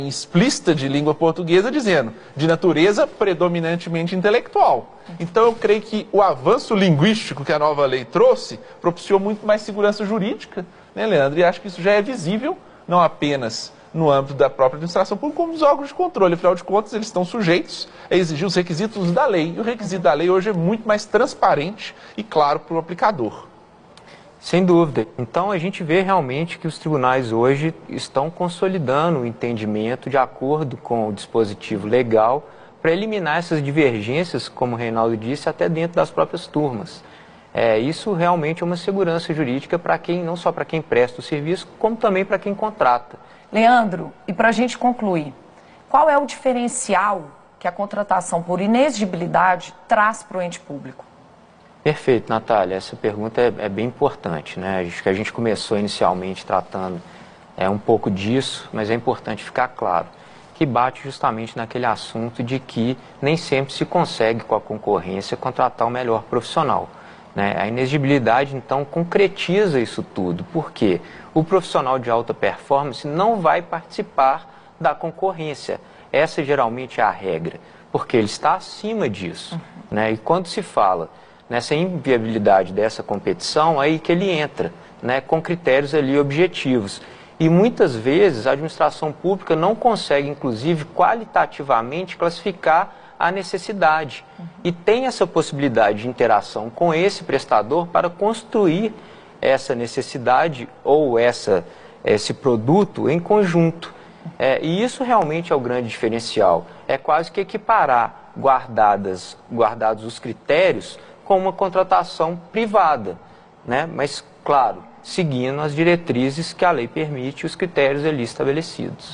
explícita de língua portuguesa dizendo de natureza predominantemente intelectual. Então eu creio que o avanço linguístico que a nova lei trouxe propiciou muito mais segurança jurídica, né, Leandro? E acho que isso já é visível, não apenas no âmbito da própria administração pública, como dos órgãos de controle. Afinal de contas, eles estão sujeitos a exigir os requisitos da lei. E o requisito da lei hoje é muito mais transparente e claro para o aplicador. Sem dúvida. Então a gente vê realmente que os tribunais hoje estão consolidando o entendimento de acordo com o dispositivo legal para eliminar essas divergências, como o Reinaldo disse, até dentro das próprias turmas. Isso realmente é uma segurança jurídica para quem, não só para quem presta o serviço, como também para quem contrata. Leandro, e para a gente concluir, qual é o diferencial que a contratação por inexigibilidade traz para o ente público? Perfeito, Natália. Essa pergunta é bem importante, né? Acho que a gente começou inicialmente tratando um pouco disso, mas é importante ficar claro que bate justamente naquele assunto de que nem sempre se consegue com a concorrência contratar o melhor profissional, né? A inexigibilidade, então, concretiza isso tudo, porque o profissional de alta performance não vai participar da concorrência. Essa geralmente é a regra, porque ele está acima disso, né? E quando se fala nessa inviabilidade dessa competição, aí que ele entra, né, com critérios ali objetivos. E muitas vezes a administração pública não consegue, inclusive, qualitativamente classificar a necessidade. E tem essa possibilidade de interação com esse prestador para construir essa necessidade ou esse produto em conjunto. E isso realmente é o grande diferencial. É quase que equiparar, guardados os critérios, com uma contratação privada, né? Mas, claro, seguindo as diretrizes que a lei permite e os critérios ali estabelecidos.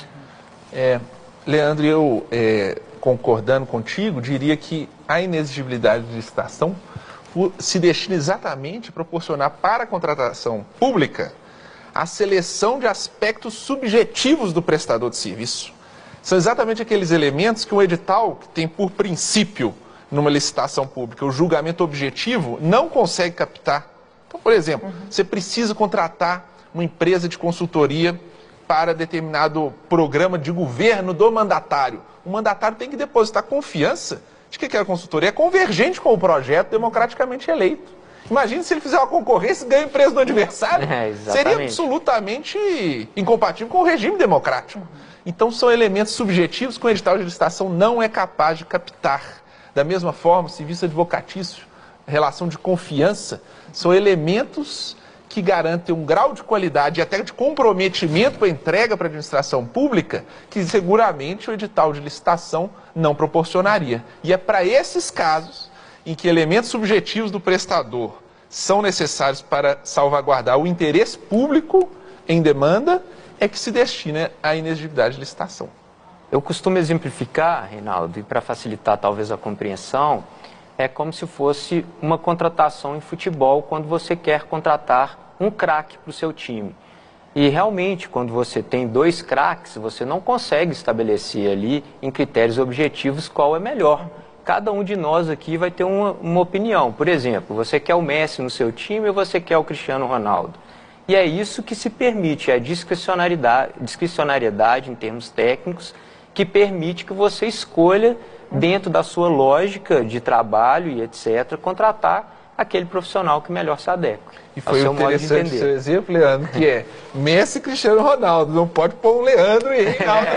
Leandro, eu concordando contigo, diria que a inexigibilidade de licitação se destina exatamente a proporcionar para a contratação pública a seleção de aspectos subjetivos do prestador de serviço. São exatamente aqueles elementos que um edital que tem por princípio numa licitação pública, o julgamento objetivo não consegue captar. Então, por exemplo, você precisa contratar uma empresa de consultoria para determinado programa de governo do mandatário. O mandatário tem que depositar confiança de que aquela consultoria é convergente com o projeto democraticamente eleito. Imagina se ele fizer uma concorrência e ganha a empresa do adversário. Seria absolutamente incompatível com o regime democrático. Então, são elementos subjetivos que o edital de licitação não é capaz de captar. Da mesma forma, o serviço advocatício, relação de confiança, são elementos que garantem um grau de qualidade e até de comprometimento com a entrega para a administração pública que seguramente o edital de licitação não proporcionaria. E é para esses casos em que elementos subjetivos do prestador são necessários para salvaguardar o interesse público em demanda é que se destina a inexigibilidade de licitação. Eu costumo exemplificar, Reinaldo, e para facilitar talvez a compreensão, é como se fosse uma contratação em futebol quando você quer contratar um craque para o seu time. E realmente, quando você tem 2 craques, você não consegue estabelecer ali em critérios objetivos qual é melhor. Cada um de nós aqui vai ter uma opinião. Por exemplo, você quer o Messi no seu time ou você quer o Cristiano Ronaldo? E é isso que se permite, a discricionariedade em termos técnicos, que permite que você escolha, dentro da sua lógica de trabalho e etc., contratar aquele profissional que melhor se adequa. E foi interessante o seu exemplo, Leandro, que é Messi e Cristiano Ronaldo. Não pode pôr um Leandro e Reinaldo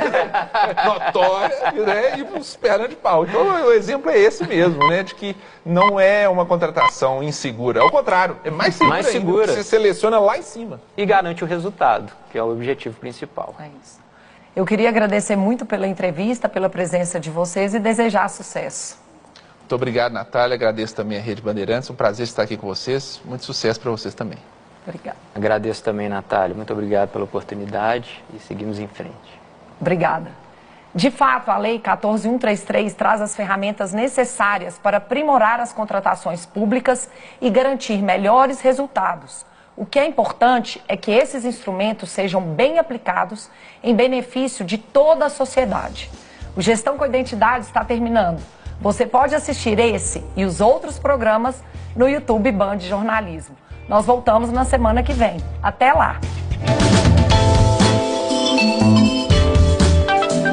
notório, né, e uns pernas de pau. Então o exemplo é esse mesmo, né, de que não é uma contratação insegura. Ao contrário, é mais segura, ainda, você seleciona lá em cima. E garante o resultado, que é o objetivo principal. É isso. Eu queria agradecer muito pela entrevista, pela presença de vocês e desejar sucesso. Muito obrigado, Natália. Agradeço também a Rede Bandeirantes. Um prazer estar aqui com vocês. Muito sucesso para vocês também. Obrigada. Agradeço também, Natália. Muito obrigado pela oportunidade e seguimos em frente. Obrigada. De fato, a Lei 14.133 traz as ferramentas necessárias para aprimorar as contratações públicas e garantir melhores resultados. O que é importante é que esses instrumentos sejam bem aplicados em benefício de toda a sociedade. O Gestão com Identidade está terminando. Você pode assistir esse e os outros programas no YouTube Band Jornalismo. Nós voltamos na semana que vem. Até lá!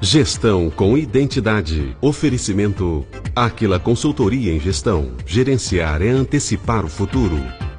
Gestão com identidade. Oferecimento Áquila Consultoria em Gestão. Gerenciar é antecipar o futuro.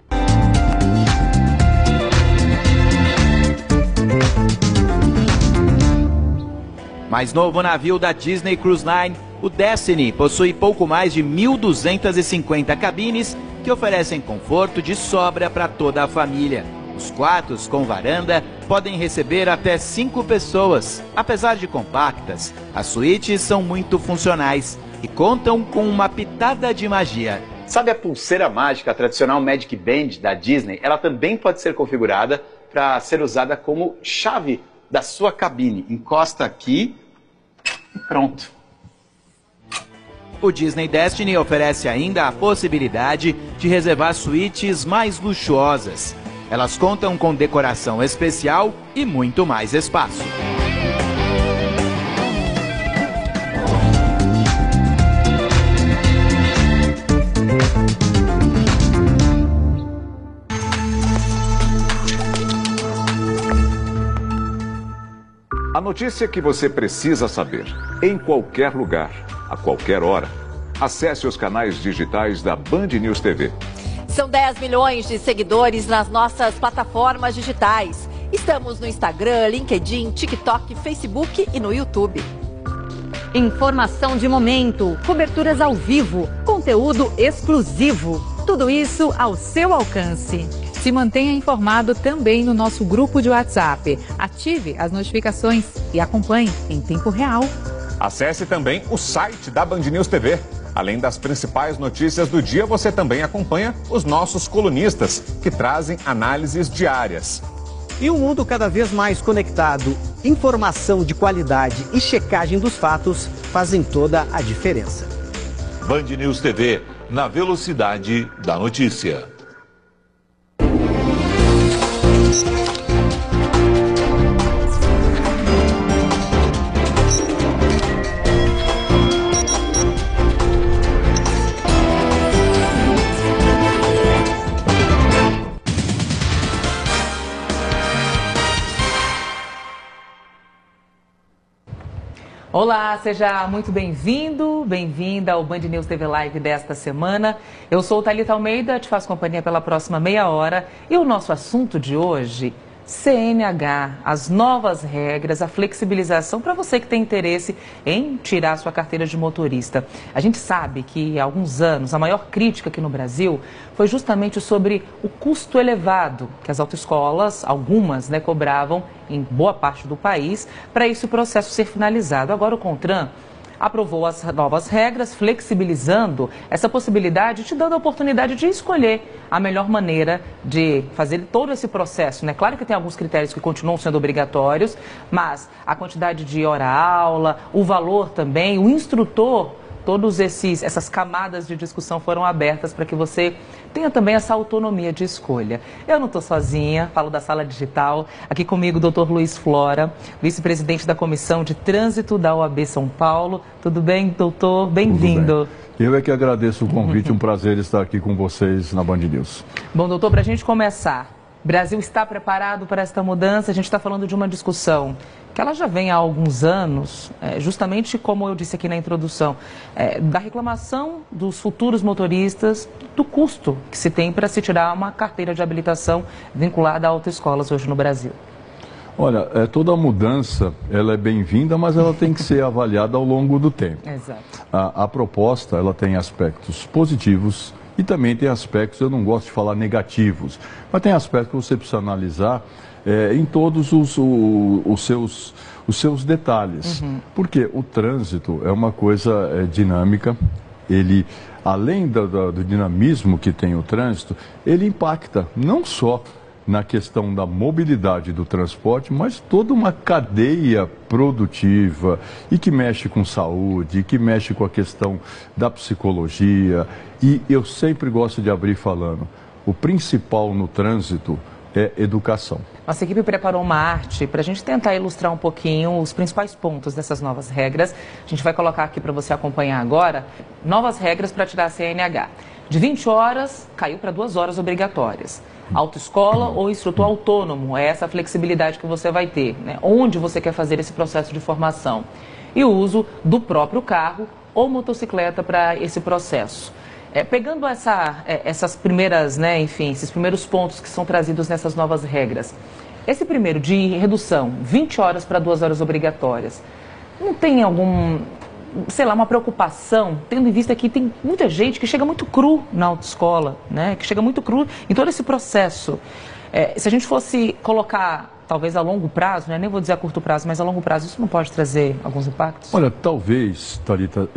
Mais novo navio da Disney Cruise Line, o Destiny possui pouco mais de 1.250 cabines que oferecem conforto de sobra para toda a família. Os quartos com varanda podem receber até 5 pessoas. Apesar de compactas, as suítes são muito funcionais e contam com uma pitada de magia. Sabe a pulseira mágica tradicional Magic Band da Disney? Ela também pode ser configurada para ser usada como chave da sua cabine. Encosta aqui e pronto. O Disney Destiny oferece ainda a possibilidade de reservar suítes mais luxuosas. Elas contam com decoração especial e muito mais espaço. A notícia que você precisa saber, em qualquer lugar, a qualquer hora. Acesse os canais digitais da Band News TV. São 10 milhões de seguidores nas nossas plataformas digitais. Estamos no Instagram, LinkedIn, TikTok, Facebook e no YouTube. Informação de momento, coberturas ao vivo, conteúdo exclusivo. Tudo isso ao seu alcance. Se mantenha informado também no nosso grupo de WhatsApp. Ative as notificações e acompanhe em tempo real. Acesse também o site da Band News TV. Além das principais notícias do dia, você também acompanha os nossos colunistas, que trazem análises diárias. E um mundo cada vez mais conectado, informação de qualidade e checagem dos fatos fazem toda a diferença. Band News TV, na velocidade da notícia. Olá, seja muito bem-vindo, bem-vinda ao Band News TV Live desta semana. Eu sou Thalita Almeida, te faço companhia pela próxima meia hora. E o nosso assunto de hoje, CNH, as novas regras, a flexibilização para você que tem interesse em tirar sua carteira de motorista. A gente sabe que há alguns anos a maior crítica aqui no Brasil foi justamente sobre o custo elevado que as autoescolas, algumas, cobravam em boa parte do país para esse processo ser finalizado. Agora o CONTRAN aprovou as novas regras, flexibilizando essa possibilidade, te dando a oportunidade de escolher a melhor maneira de fazer todo esse processo, Claro que tem alguns critérios que continuam sendo obrigatórios, mas a quantidade de hora-aula, o valor também, o instrutor, todas essas camadas de discussão foram abertas para que você tenha também essa autonomia de escolha. Eu não estou sozinha, falo da Sala Digital. Aqui comigo o Dr. Luiz Flora, vice-presidente da Comissão de Trânsito da OAB São Paulo. Tudo bem, doutor? Bem-vindo. Eu é que agradeço o convite, um prazer estar aqui com vocês na Band News. Bom, doutor, para a gente começar, o Brasil está preparado para esta mudança? A gente está falando de uma discussão que ela já vem há alguns anos, justamente como eu disse aqui na introdução, da reclamação dos futuros motoristas, do custo que se tem para se tirar uma carteira de habilitação vinculada a autoescolas hoje no Brasil. Olha, toda mudança, ela é bem-vinda, mas ela tem que ser avaliada ao longo do tempo. Exato. A proposta, ela tem aspectos positivos e também tem aspectos, eu não gosto de falar negativos, mas tem aspectos que você precisa analisar em todos os seus detalhes. Porque o trânsito é uma coisa dinâmica, ele, além do dinamismo que tem o trânsito, ele impacta não só na questão da mobilidade do transporte, mas toda uma cadeia produtiva e que mexe com saúde, e que mexe com a questão da psicologia. E eu sempre gosto de abrir falando, o principal no trânsito é educação. Nossa equipe preparou uma arte para a gente tentar ilustrar um pouquinho os principais pontos dessas novas regras. A gente vai colocar aqui para você acompanhar agora, novas regras para tirar a CNH. De 20 horas, caiu para 2 horas obrigatórias. Autoescola ou instrutor autônomo, é essa flexibilidade que você vai ter, Onde você quer fazer esse processo de formação. e o uso do próprio carro ou motocicleta para esse processo. Pegando essas primeiras, né, enfim, esses primeiros pontos que são trazidos nessas novas regras, esse primeiro de redução, 20 horas para 2 horas obrigatórias, não tem algum, sei lá, uma preocupação, tendo em vista que tem muita gente que chega muito cru na autoescola, né, que chega muito cru em todo esse processo. Se a gente fosse colocar, talvez a longo prazo, né, nem vou dizer a curto prazo, mas a longo prazo, isso não pode trazer alguns impactos? Olha, talvez, Thalita,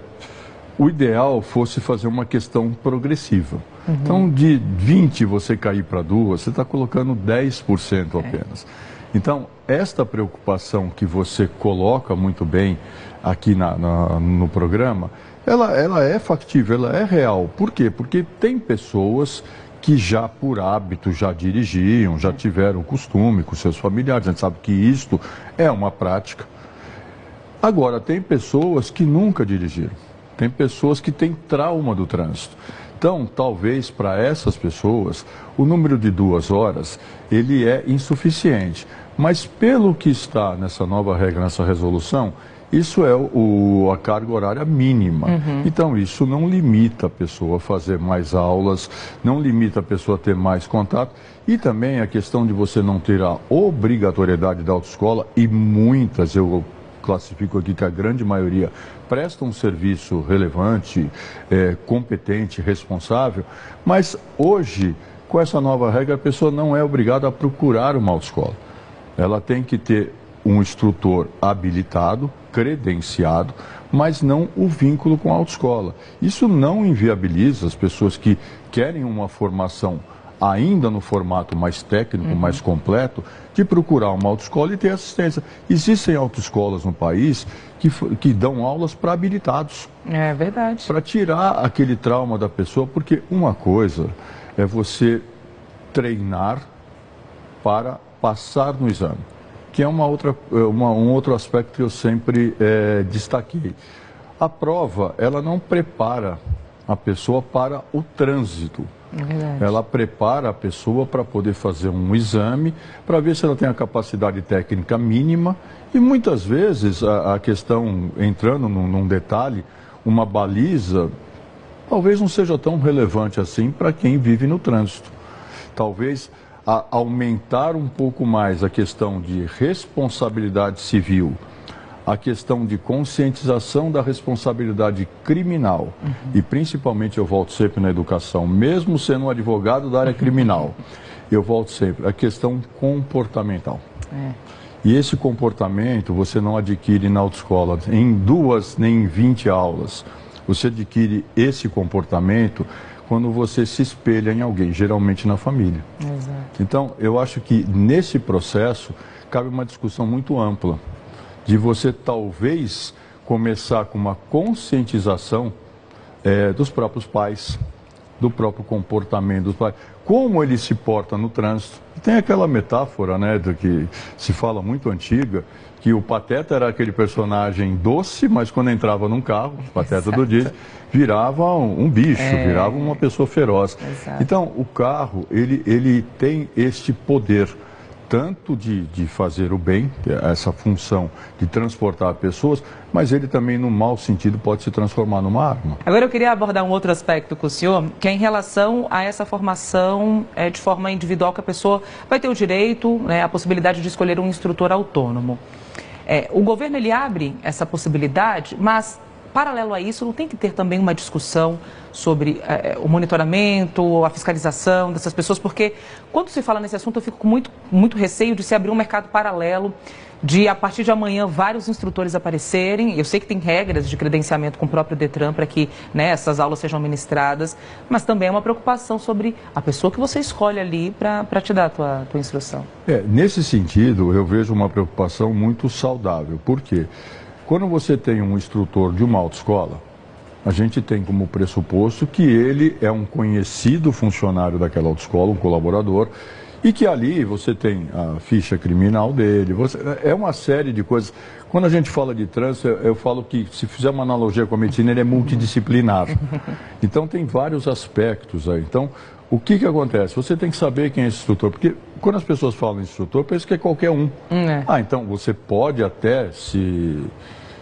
o ideal fosse fazer uma questão progressiva. Uhum. Então, de 20 você cair para 2, você está colocando 10% apenas. Então, esta preocupação que você coloca muito bem aqui no programa, ela é factível, ela é real. Por quê? Porque tem pessoas que já por hábito já dirigiam, já tiveram costume com seus familiares. A gente sabe que isto é uma prática. Agora, tem pessoas que nunca dirigiram. Tem pessoas que têm trauma do trânsito. Então, talvez para essas pessoas, o número de 2 horas, ele é insuficiente. Mas pelo que está nessa nova regra, nessa resolução, isso é a carga horária mínima. Uhum. Então, isso não limita a pessoa a fazer mais aulas, não limita a pessoa a ter mais contato. E também a questão de você não ter a obrigatoriedade da autoescola, e muitas, eu classifico aqui que a grande maioria presta um serviço relevante, competente, responsável, mas hoje, com essa nova regra, a pessoa não é obrigada a procurar uma autoescola. Ela tem que ter um instrutor habilitado, credenciado, mas não o vínculo com a autoescola. Isso não inviabiliza as pessoas que querem uma formação ainda no formato mais técnico, mais completo, de procurar uma autoescola e ter assistência. Existem autoescolas no país que dão aulas para habilitados. É verdade. Para tirar aquele trauma da pessoa, porque uma coisa é você treinar para passar no exame, que é um outro aspecto que eu sempre destaquei. A prova, ela não prepara a pessoa para o trânsito. Ela prepara a pessoa para poder fazer um exame, para ver se ela tem a capacidade técnica mínima, e muitas vezes a questão, entrando num detalhe, uma baliza, talvez não seja tão relevante assim para quem vive no trânsito. Talvez aumentar um pouco mais a questão de responsabilidade civil, a questão de conscientização da responsabilidade criminal, e principalmente, eu volto sempre na educação, mesmo sendo um advogado da área criminal, eu volto sempre, a questão comportamental. E esse comportamento você não adquire na autoescola em 2 nem em 20 aulas. Você adquire esse comportamento quando você se espelha em alguém, geralmente na família. Exato. Então, eu acho que nesse processo cabe uma discussão muito ampla, de você talvez começar com uma conscientização dos próprios pais, do próprio comportamento dos pais, como ele se porta no trânsito. Tem aquela metáfora, né, do que se fala muito antiga, que o Pateta era aquele personagem doce, mas quando entrava num carro, o Pateta do Disney, virava um bicho, virava uma pessoa feroz. Exato. Então, o carro, ele tem este poder, tanto de fazer o bem, essa função de transportar pessoas, mas ele também, no mau sentido, pode se transformar numa arma. Agora eu queria abordar um outro aspecto com o senhor, que é em relação a essa formação de forma individual, que a pessoa vai ter o direito, né, a possibilidade de escolher um instrutor autônomo. O governo, ele abre essa possibilidade, mas paralelo a isso, não tem que ter também uma discussão sobre o monitoramento, a fiscalização dessas pessoas, porque quando se fala nesse assunto eu fico com muito receio de se abrir um mercado paralelo, de a partir de amanhã vários instrutores aparecerem. Eu sei que tem regras de credenciamento com o próprio Detran para que, né, essas aulas sejam ministradas, mas também é uma preocupação sobre a pessoa que você escolhe ali para te dar a tua instrução. Nesse sentido, eu vejo uma preocupação muito saudável. Por quê? Quando você tem um instrutor de uma autoescola, a gente tem como pressuposto que ele é um conhecido funcionário daquela autoescola, um colaborador, e que ali você tem a ficha criminal dele, é uma série de coisas. Quando a gente fala de trânsito, eu falo que, se fizer uma analogia com a medicina, ele é multidisciplinar. Então tem vários aspectos aí. Então, o que acontece? Você tem que saber quem é esse instrutor, porque quando as pessoas falam em instrutor, pensam que é qualquer um. Então você pode até se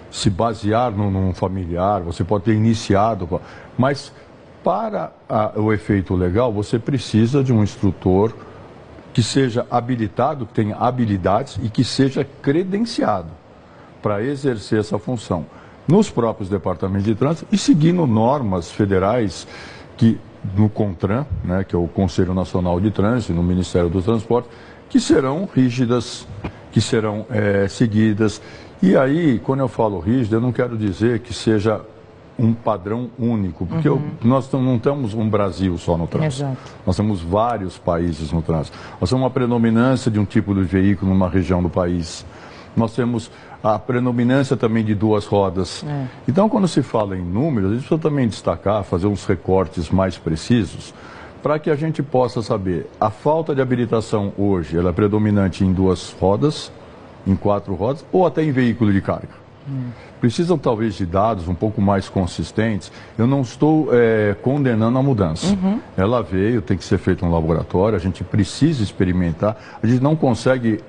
se basear num familiar, você pode ter iniciado, mas para o efeito legal, você precisa de um instrutor que seja habilitado, que tenha habilidades e que seja credenciado para exercer essa função nos próprios departamentos de trânsito e seguindo normas federais que no CONTRAN, né, que é o Conselho Nacional de Trânsito, no Ministério dos Transportes, que serão rígidas, que serão seguidas. E aí, quando eu falo rígido, eu não quero dizer que seja um padrão único, porque nós não temos um Brasil só no trânsito. Exato. Nós temos vários países no trânsito. Nós temos uma predominância de um tipo de veículo numa região do país. Nós temos a predominância também de duas rodas. Então, quando se fala em números, a gente precisa também destacar, fazer uns recortes mais precisos, para que a gente possa saber. A falta de habilitação hoje, ela é predominante em duas rodas, em quatro rodas, ou até em veículo de carga. Precisam talvez de dados um pouco mais consistentes. Eu não estou condenando a mudança. Ela veio, tem que ser feito um laboratório, a gente precisa experimentar. A gente não consegue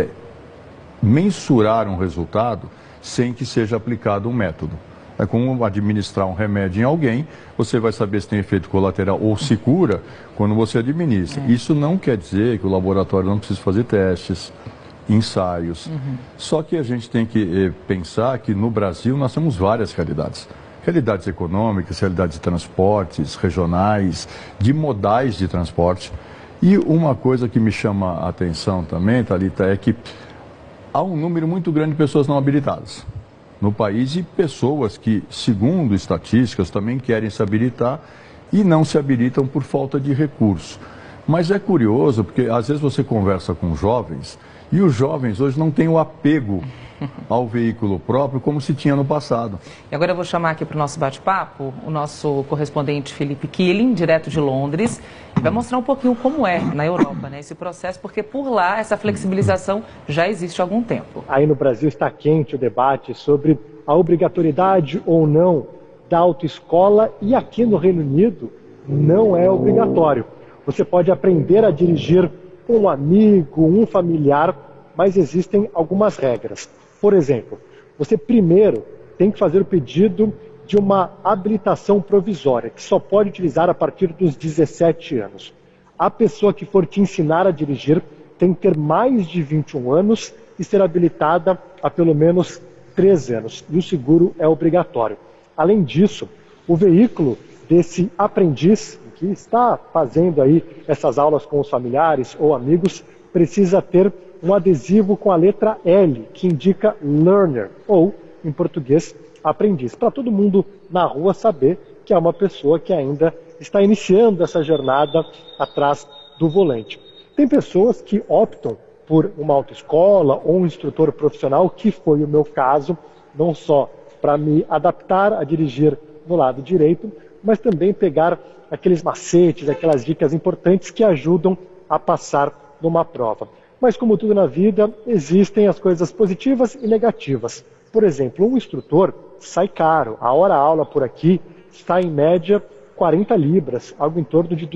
mensurar um resultado sem que seja aplicado um método. É como administrar um remédio em alguém, você vai saber se tem efeito colateral ou se cura quando você administra. Isso não quer dizer que o laboratório não precisa fazer testes, ensaios. Só que a gente tem que pensar que no Brasil nós temos várias realidades. Realidades econômicas, realidades de transportes regionais, de modais de transporte. E uma coisa que me chama a atenção também, Thalita, é que há um número muito grande de pessoas não habilitadas no país e pessoas que, segundo estatísticas, também querem se habilitar e não se habilitam por falta de recurso. Mas é curioso, porque às vezes você conversa com jovens e os jovens hoje não têm o apego ao veículo próprio como se tinha no passado. E agora eu vou chamar aqui para o nosso bate-papo o nosso correspondente Felipe Killing, direto de Londres, e vai mostrar um pouquinho como é na Europa, né, esse processo, porque por lá essa flexibilização já existe há algum tempo. Aí no Brasil está quente o debate sobre a obrigatoriedade ou não da autoescola, e aqui no Reino Unido não é obrigatório. Você pode aprender a dirigir com um amigo, um familiar, mas existem algumas regras. Por exemplo, você primeiro tem que fazer o pedido de uma habilitação provisória, que só pode utilizar a partir dos 17 anos. A pessoa que for te ensinar a dirigir tem que ter mais de 21 anos e ser habilitada há pelo menos 3 anos. E o seguro é obrigatório. Além disso, o veículo desse aprendiz que está fazendo aí essas aulas com os familiares ou amigos precisa ter um adesivo com a letra L, que indica learner, ou, em português, aprendiz, para todo mundo na rua saber que é uma pessoa que ainda está iniciando essa jornada atrás do volante. Tem pessoas que optam por uma autoescola ou um instrutor profissional, que foi o meu caso, não só para me adaptar a dirigir no lado direito, mas também pegar aqueles macetes, aquelas dicas importantes que ajudam a passar numa prova. Mas como tudo na vida, existem as coisas positivas e negativas. Por exemplo, um instrutor sai caro. A hora-aula por aqui está em média 40 libras, algo em torno de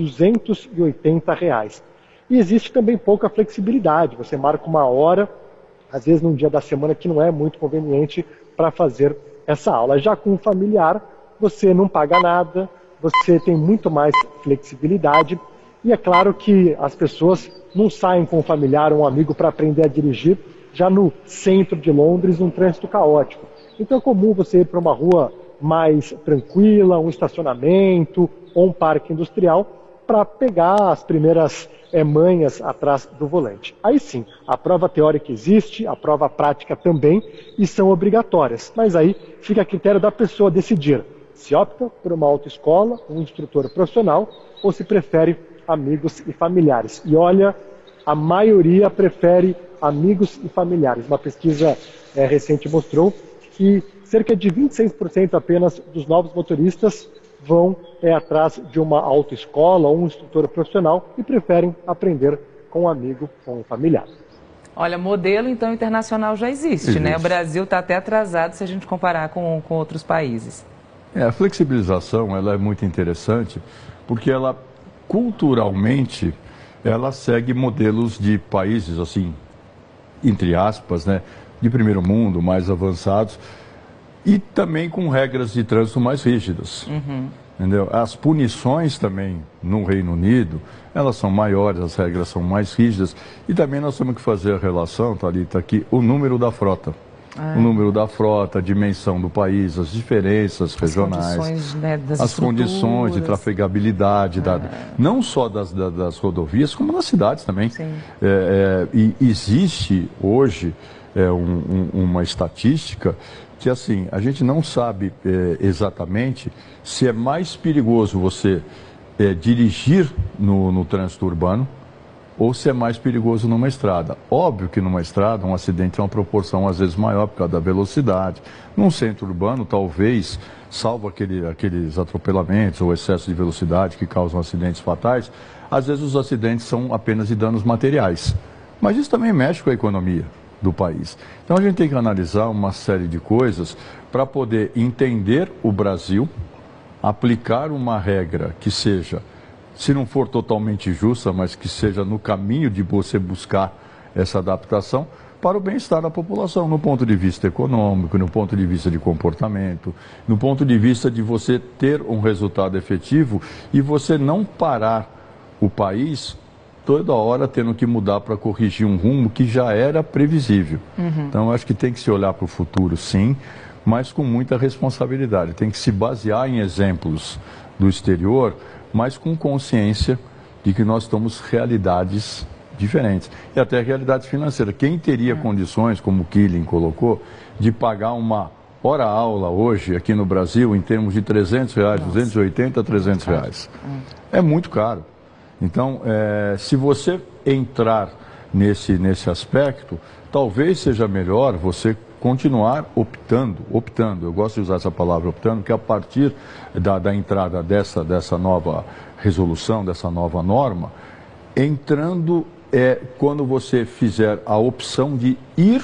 R$280. E existe também pouca flexibilidade. Você marca uma hora, às vezes num dia da semana que não é muito conveniente para fazer essa aula. Já com um familiar, você não paga nada, você tem muito mais flexibilidade. E é claro que as pessoas não saem com um familiar ou um amigo para aprender a dirigir já no centro de Londres, num trânsito caótico. Então é comum você ir para uma rua mais tranquila, um estacionamento ou um parque industrial para pegar as primeiras manhas atrás do volante. Aí sim, a prova teórica existe, a prova prática também, e são obrigatórias. Mas aí fica a critério da pessoa decidir se opta por uma autoescola, um instrutor profissional, ou se prefere amigos e familiares. E olha, a maioria prefere amigos e familiares. Uma pesquisa recente mostrou que cerca de 26% apenas dos novos motoristas vão atrás de uma autoescola ou um instrutor profissional e preferem aprender com um amigo ou um familiar. Olha, modelo então internacional já existe, né? O Brasil está até atrasado se a gente comparar com outros países. A flexibilização ela é muito interessante porque ela culturalmente ela segue modelos de países assim, entre aspas, né, de primeiro mundo, mais avançados. e também com regras de trânsito mais rígidas. Entendeu? As punições também no Reino Unido, elas são maiores, as regras são mais rígidas. E também nós temos que fazer a relação, Thalita, aqui, o número da frota. O número da frota, a dimensão do país, as diferenças regionais, condições, né, das as condições de trafegabilidade, não só das rodovias, como das cidades também. E existe hoje uma estatística que, assim, a gente não sabe exatamente se é mais perigoso você dirigir no trânsito urbano ou se é mais perigoso numa estrada. Óbvio que numa estrada um acidente tem uma proporção às vezes maior por causa da velocidade. Num centro urbano, talvez, salvo aqueles atropelamentos ou excesso de velocidade que causam acidentes fatais, às vezes os acidentes são apenas de danos materiais. Mas isso também mexe com a economia do país. Então a gente tem que analisar uma série de coisas para poder entender o Brasil, aplicar uma regra que seja, se não for totalmente justa, mas que seja no caminho de você buscar essa adaptação para o bem-estar da população, no ponto de vista econômico, no ponto de vista de comportamento, no ponto de vista de você ter um resultado efetivo e você não parar o país toda hora tendo que mudar para corrigir um rumo que já era previsível. Então, acho que tem que se olhar para o futuro, sim, mas com muita responsabilidade. Tem que se basear em exemplos do exterior, mas com consciência de que nós estamos realidades diferentes. E até realidades financeiras. Quem teria condições, como o Killing colocou, de pagar uma hora-aula hoje aqui no Brasil em termos de R$300, 280 a R$300? É muito caro. Então, se você entrar nesse aspecto, talvez seja melhor você continuar optando, eu gosto de usar essa palavra optando, que a partir da entrada dessa nova resolução, dessa nova norma, entrando quando você fizer a opção de ir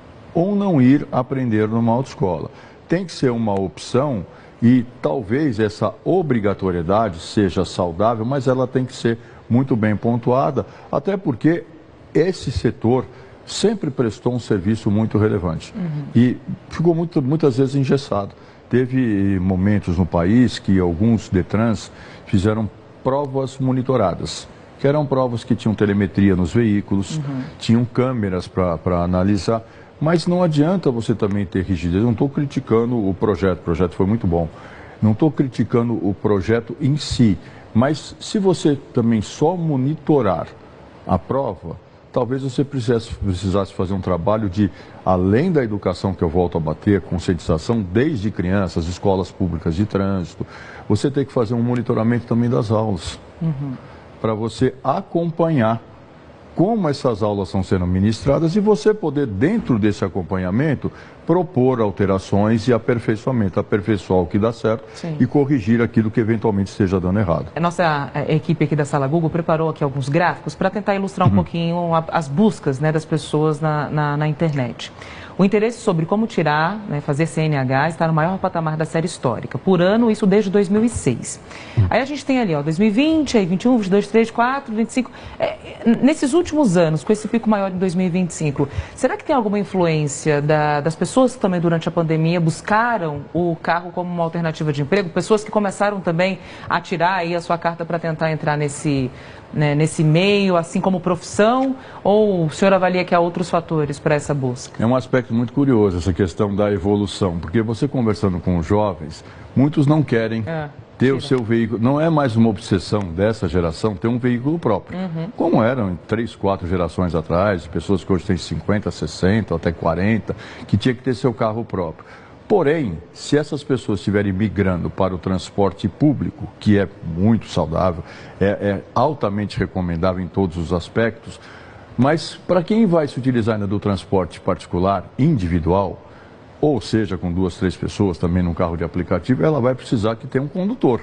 ou não ir aprender numa autoescola. Tem que ser uma opção e talvez essa obrigatoriedade seja saudável, mas ela tem que ser muito bem pontuada, até porque esse setor sempre prestou um serviço muito relevante e ficou muitas vezes engessado. Teve momentos no país que alguns Detrans fizeram provas monitoradas, que eram provas que tinham telemetria nos veículos, tinham câmeras para analisar, mas não adianta você também ter rigidez. Eu não estou criticando o projeto foi muito bom, não estou criticando o projeto em si, mas se você também só monitorar a prova, talvez você precisasse fazer um trabalho de, além da educação que eu volto a bater, conscientização desde crianças, escolas públicas de trânsito, você tem que fazer um monitoramento também das aulas, para você acompanhar como essas aulas estão sendo ministradas e você poder, dentro desse acompanhamento, propor alterações e aperfeiçoamento, aperfeiçoar o que dá certo e corrigir aquilo que eventualmente esteja dando errado. A nossa equipe aqui da Sala Google preparou aqui alguns gráficos para tentar ilustrar um pouquinho as buscas, né, das pessoas na internet. O interesse sobre como tirar, né, fazer CNH está no maior patamar da série histórica. Por ano, isso desde 2006. Aí a gente tem ali, 2020, aí 21, 22, 23, 24, 25. Nesses últimos anos, com esse pico maior em 2025, será que tem alguma influência das pessoas que também durante a pandemia buscaram o carro como uma alternativa de emprego? Pessoas que começaram também a tirar aí a sua carta para tentar entrar nesse meio, assim como profissão, ou o senhor avalia que há outros fatores para essa busca? É um aspecto muito curioso essa questão da evolução, porque você conversando com os jovens, muitos não querem ter o seu veículo, não é mais uma obsessão dessa geração ter um veículo próprio, como eram em 3, 4 gerações atrás, pessoas que hoje têm 50, 60, até 40, que tinha que ter seu carro próprio. Porém, se essas pessoas estiverem migrando para o transporte público, que é muito saudável, é altamente recomendável em todos os aspectos, mas para quem vai se utilizar ainda do transporte particular, individual, ou seja, com 2, 3 pessoas também num carro de aplicativo, ela vai precisar que tenha um condutor.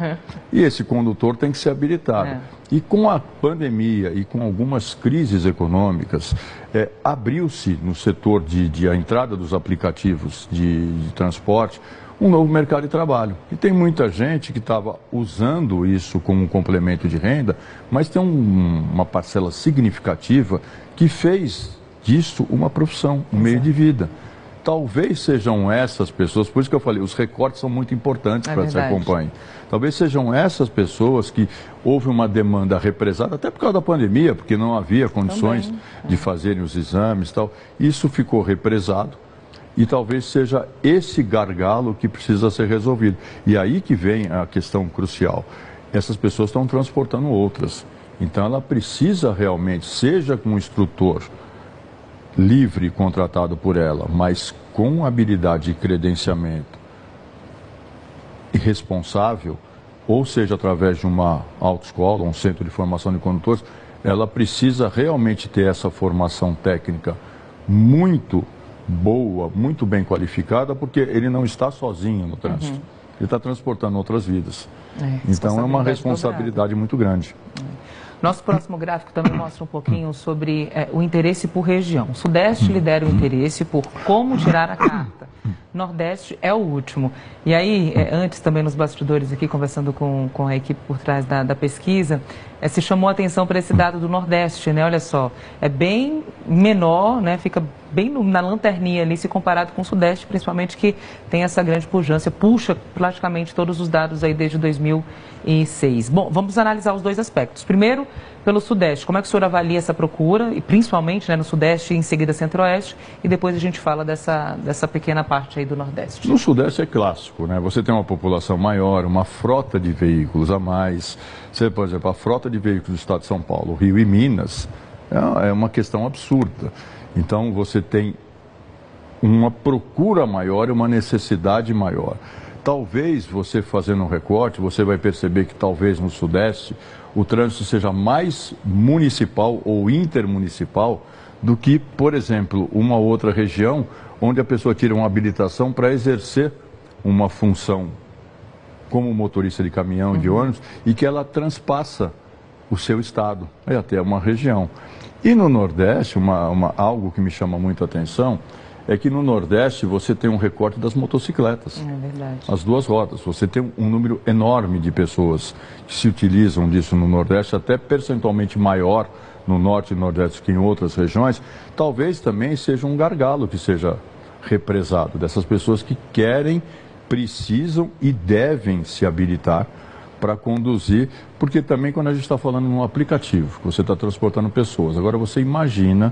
E esse condutor tem que ser habilitado. E com a pandemia e com algumas crises econômicas, abriu-se no setor de a entrada dos aplicativos de transporte um novo mercado de trabalho. E tem muita gente que estava usando isso como um complemento de renda, mas tem uma parcela significativa que fez disso uma profissão, um meio de vida. talvez sejam essas pessoas, por isso que eu falei, os recortes são muito importantes para que se acompanhe. Talvez sejam essas pessoas que houve uma demanda represada, até por causa da pandemia, porque não havia condições de fazerem os exames e tal. Isso ficou represado e talvez seja esse gargalo que precisa ser resolvido. E aí que vem a questão crucial. Essas pessoas estão transportando outras. Então ela precisa realmente, seja com um instrutor livre contratado por ela, mas com habilidade e credenciamento e responsável, ou seja, através de uma autoescola, um centro de formação de condutores, ela precisa realmente ter essa formação técnica muito boa, muito bem qualificada, porque ele não está sozinho no trânsito. Ele está transportando outras vidas. Então é uma responsabilidade muito grande. Nosso próximo gráfico também mostra um pouquinho sobre o interesse por região. O Sudeste lidera o interesse por como tirar a carta. Nordeste é o último. E aí, antes também nos bastidores aqui, conversando com a equipe por trás da pesquisa, se chamou a atenção para esse dado do Nordeste, né? Olha só, é bem menor, né? Fica bem na lanterninha ali, se comparado com o Sudeste, principalmente que tem essa grande pujança, puxa praticamente todos os dados aí desde 2006. Bom, vamos analisar os dois aspectos. Primeiro, pelo Sudeste, como é que o senhor avalia essa procura, e principalmente, né, no Sudeste e em seguida Centro-Oeste, e depois a gente fala dessa pequena parte aí do Nordeste. No Sudeste é clássico, né? Você tem uma população maior, uma frota de veículos a mais. Você, por exemplo, a frota de veículos do estado de São Paulo, Rio e Minas, é uma questão absurda. Então você tem uma procura maior e uma necessidade maior. Talvez você fazendo um recorte, você vai perceber que talvez no Sudeste o trânsito seja mais municipal ou intermunicipal do que, por exemplo, uma outra região onde a pessoa tira uma habilitação para exercer uma função como motorista de caminhão, de ônibus, e que ela transpassa o seu estado, até uma região. E no Nordeste, algo que me chama muito a atenção, é que no Nordeste você tem um recorte das motocicletas. É verdade. As duas rodas. Você tem um número enorme de pessoas que se utilizam disso no Nordeste, até percentualmente maior no Norte e Nordeste que em outras regiões. Talvez também seja um gargalo que seja represado, dessas pessoas que querem, precisam e devem se habilitar para conduzir, porque também quando a gente está falando num aplicativo, você está transportando pessoas, agora você imagina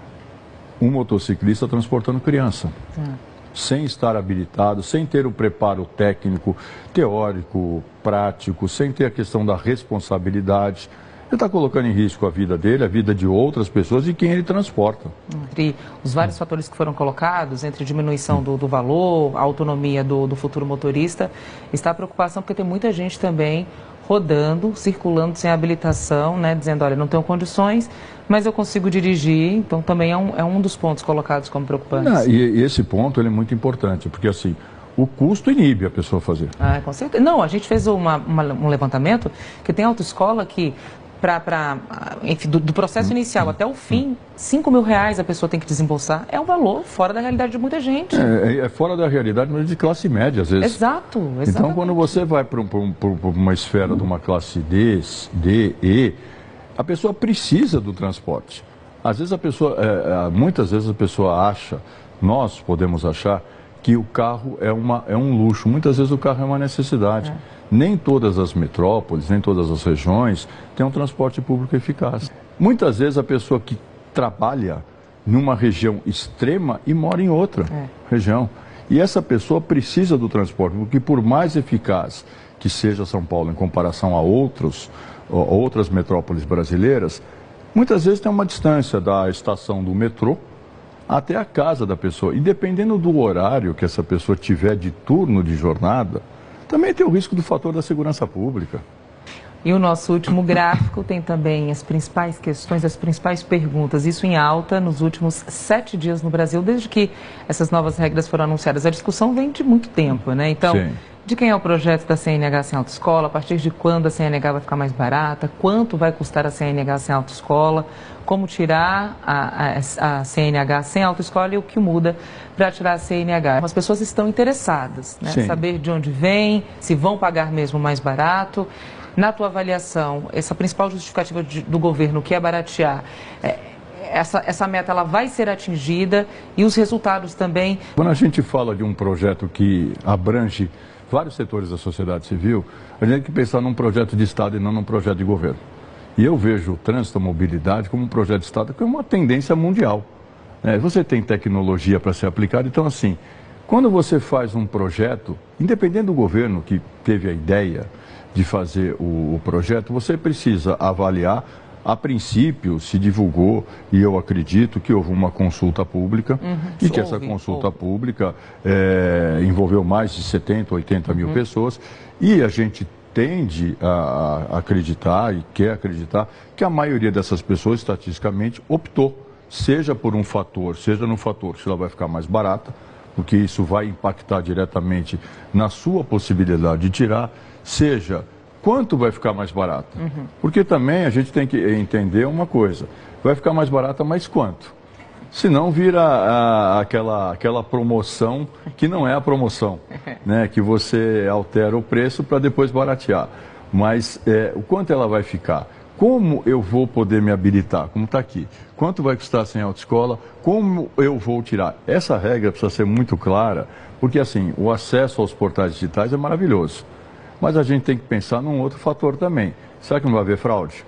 um motociclista transportando criança, sem estar habilitado, sem ter o preparo técnico, teórico, prático, sem ter a questão da responsabilidade. Ele está colocando em risco a vida dele, a vida de outras pessoas e quem ele transporta. Entre os vários fatores que foram colocados, entre diminuição do valor, a autonomia do futuro motorista, está a preocupação porque tem muita gente também rodando, circulando sem habilitação, né, dizendo, olha, não tenho condições, mas eu consigo dirigir, então também é um dos pontos colocados como preocupantes. E esse ponto ele é muito importante, porque assim, o custo inibe a pessoa fazer. Com certeza. Não, a gente fez um levantamento que tem autoescola que enfim, do processo inicial até o fim, R$5.000 a pessoa tem que desembolsar. É um valor fora da realidade de muita gente. É fora da realidade, mas de classe média, às vezes. Exato. Então, quando você vai para uma esfera de uma classe D, E, a pessoa precisa do transporte. Às vezes muitas vezes a pessoa acha, nós podemos achar, que o carro é um luxo. Muitas vezes o carro é uma necessidade. Nem todas as metrópoles, nem todas as regiões têm um transporte público eficaz. Muitas vezes a pessoa que trabalha numa região extrema e mora em outra região. E essa pessoa precisa do transporte, porque por mais eficaz que seja São Paulo em comparação a outras metrópoles brasileiras, muitas vezes tem uma distância da estação do metrô até a casa da pessoa. E dependendo do horário que essa pessoa tiver de turno de jornada, também tem o risco do fator da segurança pública. E o nosso último gráfico tem também as principais questões, as principais perguntas. Isso em alta nos últimos 7 dias no Brasil, desde que essas novas regras foram anunciadas. A discussão vem de muito tempo, né? Então, de quem é o projeto da CNH sem autoescola? A partir de quando a CNH vai ficar mais barata? Quanto vai custar a CNH sem autoescola? Como tirar a CNH sem autoescola e o que muda para tirar a CNH? As pessoas estão interessadas, né? Saber de onde vem, se vão pagar mesmo mais barato. Na tua avaliação, essa principal justificativa do governo, que é baratear, essa meta ela vai ser atingida e os resultados também. Quando a gente fala de um projeto que abrange vários setores da sociedade civil, a gente tem que pensar num projeto de Estado e não num projeto de governo. E eu vejo o trânsito e a mobilidade como um projeto de Estado que é uma tendência mundial. Você tem tecnologia para ser aplicada, então assim, quando você faz um projeto, independente do governo que teve a ideia de fazer o projeto, você precisa avaliar. A princípio se divulgou, e eu acredito que houve uma consulta pública, e que essa consulta pública envolveu mais de 70, 80 mil pessoas, e a gente tende a acreditar e quer acreditar que a maioria dessas pessoas, estatisticamente, optou, seja por um fator, seja no fator se ela vai ficar mais barata, porque isso vai impactar diretamente na sua possibilidade de tirar, seja quanto vai ficar mais barata. Porque também a gente tem que entender uma coisa, vai ficar mais barata, mas quanto? Senão vira aquela promoção que não é a promoção, né? Que você altera o preço para depois baratear. Mas o quanto ela vai ficar? Como eu vou poder me habilitar? Como está aqui. Quanto vai custar sem autoescola? Como eu vou tirar? Essa regra precisa ser muito clara, porque assim, o acesso aos portais digitais é maravilhoso. Mas a gente tem que pensar num outro fator também. Será que não vai haver fraude?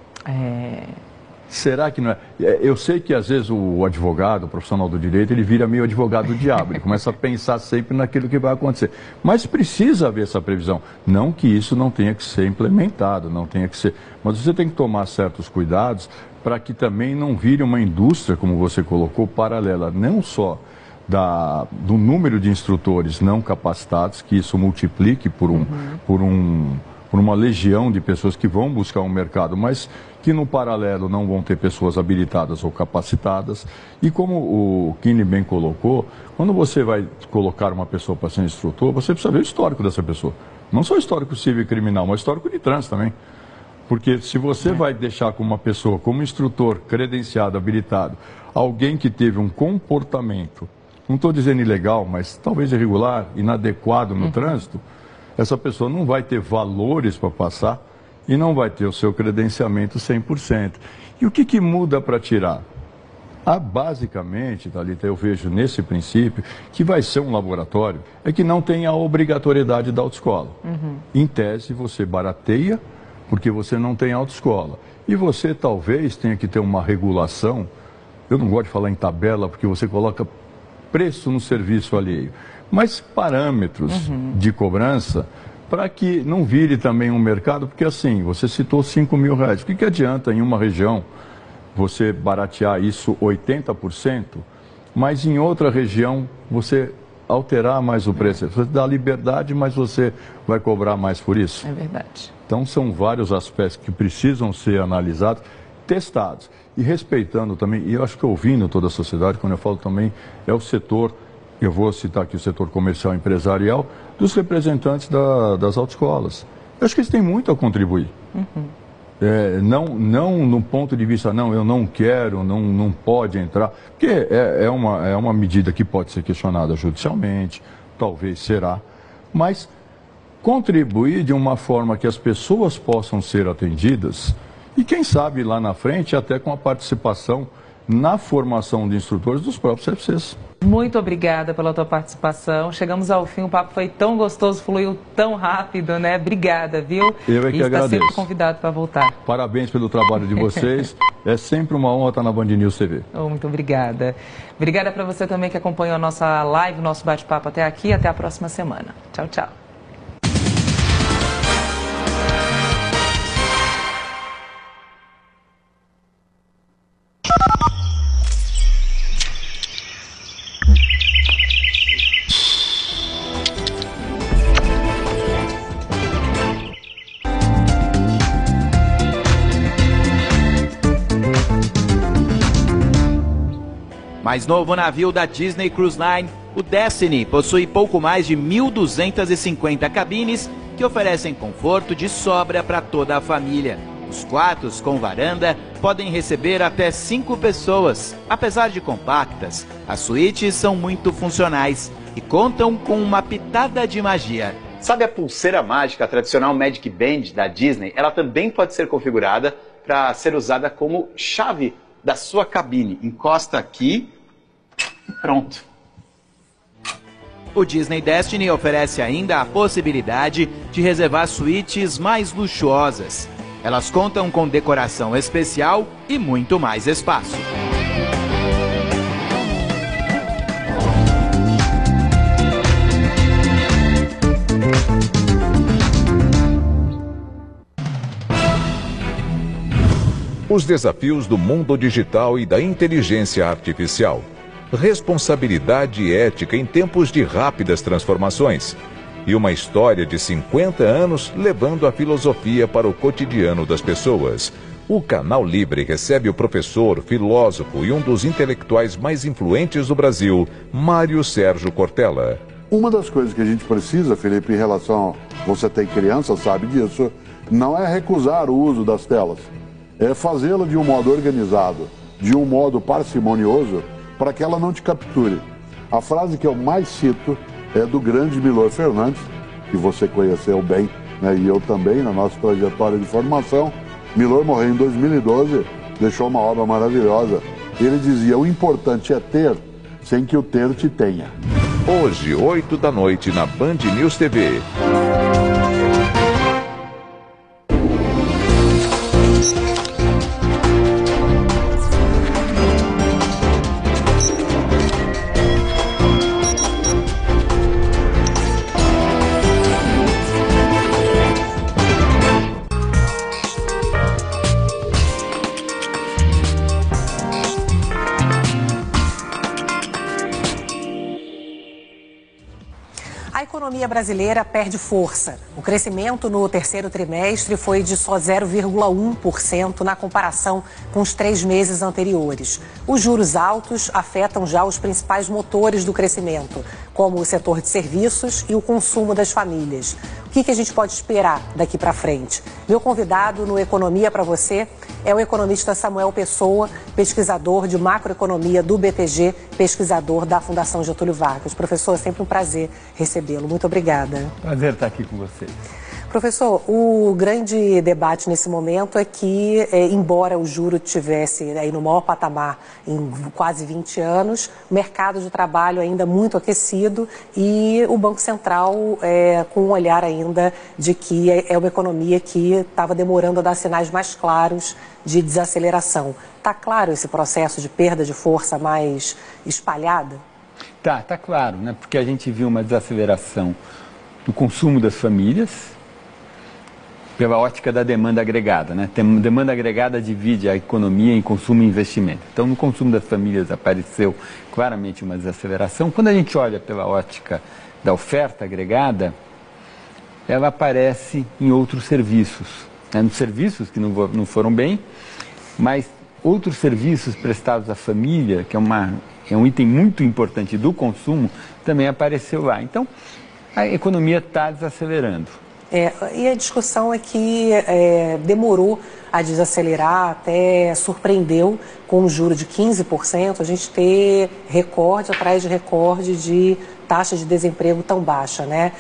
Será que não é? Eu sei que às vezes o advogado, o profissional do direito, ele vira meio advogado do diabo. Ele começa a pensar sempre naquilo que vai acontecer. Mas precisa haver essa previsão. Não que isso não tenha que ser implementado, não tenha que ser. Mas você tem que tomar certos cuidados para que também não vire uma indústria, como você colocou, paralela. Não só do número de instrutores não capacitados, que isso multiplique por uma legião de pessoas que vão buscar um mercado, mas que no paralelo não vão ter pessoas habilitadas ou capacitadas. E como o Kine bem colocou, quando você vai colocar uma pessoa para ser instrutor, você precisa ver o histórico dessa pessoa. Não só o histórico civil e criminal, mas o histórico de trânsito também. Porque se você vai deixar com uma pessoa, como instrutor credenciado, habilitado, alguém que teve um comportamento, não estou dizendo ilegal, mas talvez irregular, inadequado no trânsito, essa pessoa não vai ter valores para passar e não vai ter o seu credenciamento 100%. E o que muda para tirar? Basicamente, Thalita, eu vejo nesse princípio que vai ser um laboratório, é que não tem a obrigatoriedade da autoescola. Em tese, você barateia porque você não tem autoescola. E você talvez tenha que ter uma regulação, eu não gosto de falar em tabela porque você coloca preço no serviço alheio, mas parâmetros de cobrança para que não vire também um mercado, porque assim, você citou R$5.000, o que adianta em uma região você baratear isso 80%, mas em outra região você alterar mais o preço, você dá liberdade, mas você vai cobrar mais por isso? É verdade. Então são vários aspectos que precisam ser analisados, testados. E respeitando também, e eu acho que ouvindo toda a sociedade, quando eu falo também, é o setor, eu vou citar aqui o setor comercial e empresarial, dos representantes das autoescolas. Eu acho que eles têm muito a contribuir. Não no ponto de vista, não, eu não quero, não pode entrar, porque é uma medida que pode ser questionada judicialmente, talvez será, mas contribuir de uma forma que as pessoas possam ser atendidas. E quem sabe lá na frente até com a participação na formação de instrutores dos próprios CFCs. Muito obrigada pela tua participação. Chegamos ao fim, o papo foi tão gostoso, fluiu tão rápido, né? Obrigada, viu? Eu é que agradeço. Está sempre convidado para voltar. Parabéns pelo trabalho de vocês. É sempre uma honra estar na Band News TV. Muito obrigada. Obrigada para você também que acompanhou a nossa live, o nosso bate-papo até aqui. Até a próxima semana. Tchau, tchau. Mais novo navio da Disney Cruise Line, o Destiny possui pouco mais de 1.250 cabines que oferecem conforto de sobra para toda a família. Os quartos com varanda podem receber até 5 pessoas. Apesar de compactas, as suítes são muito funcionais e contam com uma pitada de magia. Sabe a pulseira mágica, a tradicional Magic Band da Disney? Ela também pode ser configurada para ser usada como chave da sua cabine. Encosta aqui e pronto. O Disney Destiny oferece ainda a possibilidade de reservar suítes mais luxuosas. Elas contam com decoração especial e muito mais espaço. Os desafios do mundo digital e da inteligência artificial. Responsabilidade e ética em tempos de rápidas transformações. E uma história de 50 anos levando a filosofia para o cotidiano das pessoas. O Canal Livre recebe o professor, filósofo e um dos intelectuais mais influentes do Brasil, Mário Sérgio Cortella. Uma das coisas que a gente precisa, Felipe, em relação a você tem criança, sabe disso, não é recusar o uso das telas. É fazê-la de um modo organizado, de um modo parcimonioso, para que ela não te capture. A frase que eu mais cito é do grande Milor Fernandes, que você conheceu bem, né, e eu também, na nossa trajetória de formação. Milor morreu em 2012, deixou uma obra maravilhosa. Ele dizia, o importante é ter, sem que o ter te tenha. Hoje, 8 da noite, na Band News TV. A economia brasileira perde força. O crescimento no terceiro trimestre foi de só 0,1% na comparação com os 3 meses anteriores. Os juros altos afetam já os principais motores do crescimento, como o setor de serviços e o consumo das famílias. O que a gente pode esperar daqui para frente? Meu convidado no Economia para Você é o economista Samuel Pessoa, pesquisador de macroeconomia do BTG, pesquisador da Fundação Getúlio Vargas. Professor, é sempre um prazer recebê-lo. Muito obrigada. Prazer estar aqui com vocês. Professor, o grande debate nesse momento é que, embora o juro estivesse aí no maior patamar em quase 20 anos, o mercado de trabalho ainda muito aquecido e o Banco Central com um olhar ainda de que é uma economia que estava demorando a dar sinais mais claros de desaceleração. Está claro esse processo de perda de força mais espalhada? Tá claro, né? Porque a gente viu uma desaceleração do consumo das famílias, pela ótica da demanda agregada, né? Demanda agregada divide a economia em consumo e investimento. Então, no consumo das famílias apareceu claramente uma desaceleração. Quando a gente olha pela ótica da oferta agregada, ela aparece em outros serviços, né? Nos serviços que não foram bem, mas outros serviços prestados à família, que é um item muito importante do consumo, também apareceu lá. Então, a economia está desacelerando. E a discussão é que demorou a desacelerar, até surpreendeu com um juro de 15%, a gente ter recorde atrás de recorde de taxa de desemprego tão baixa, né?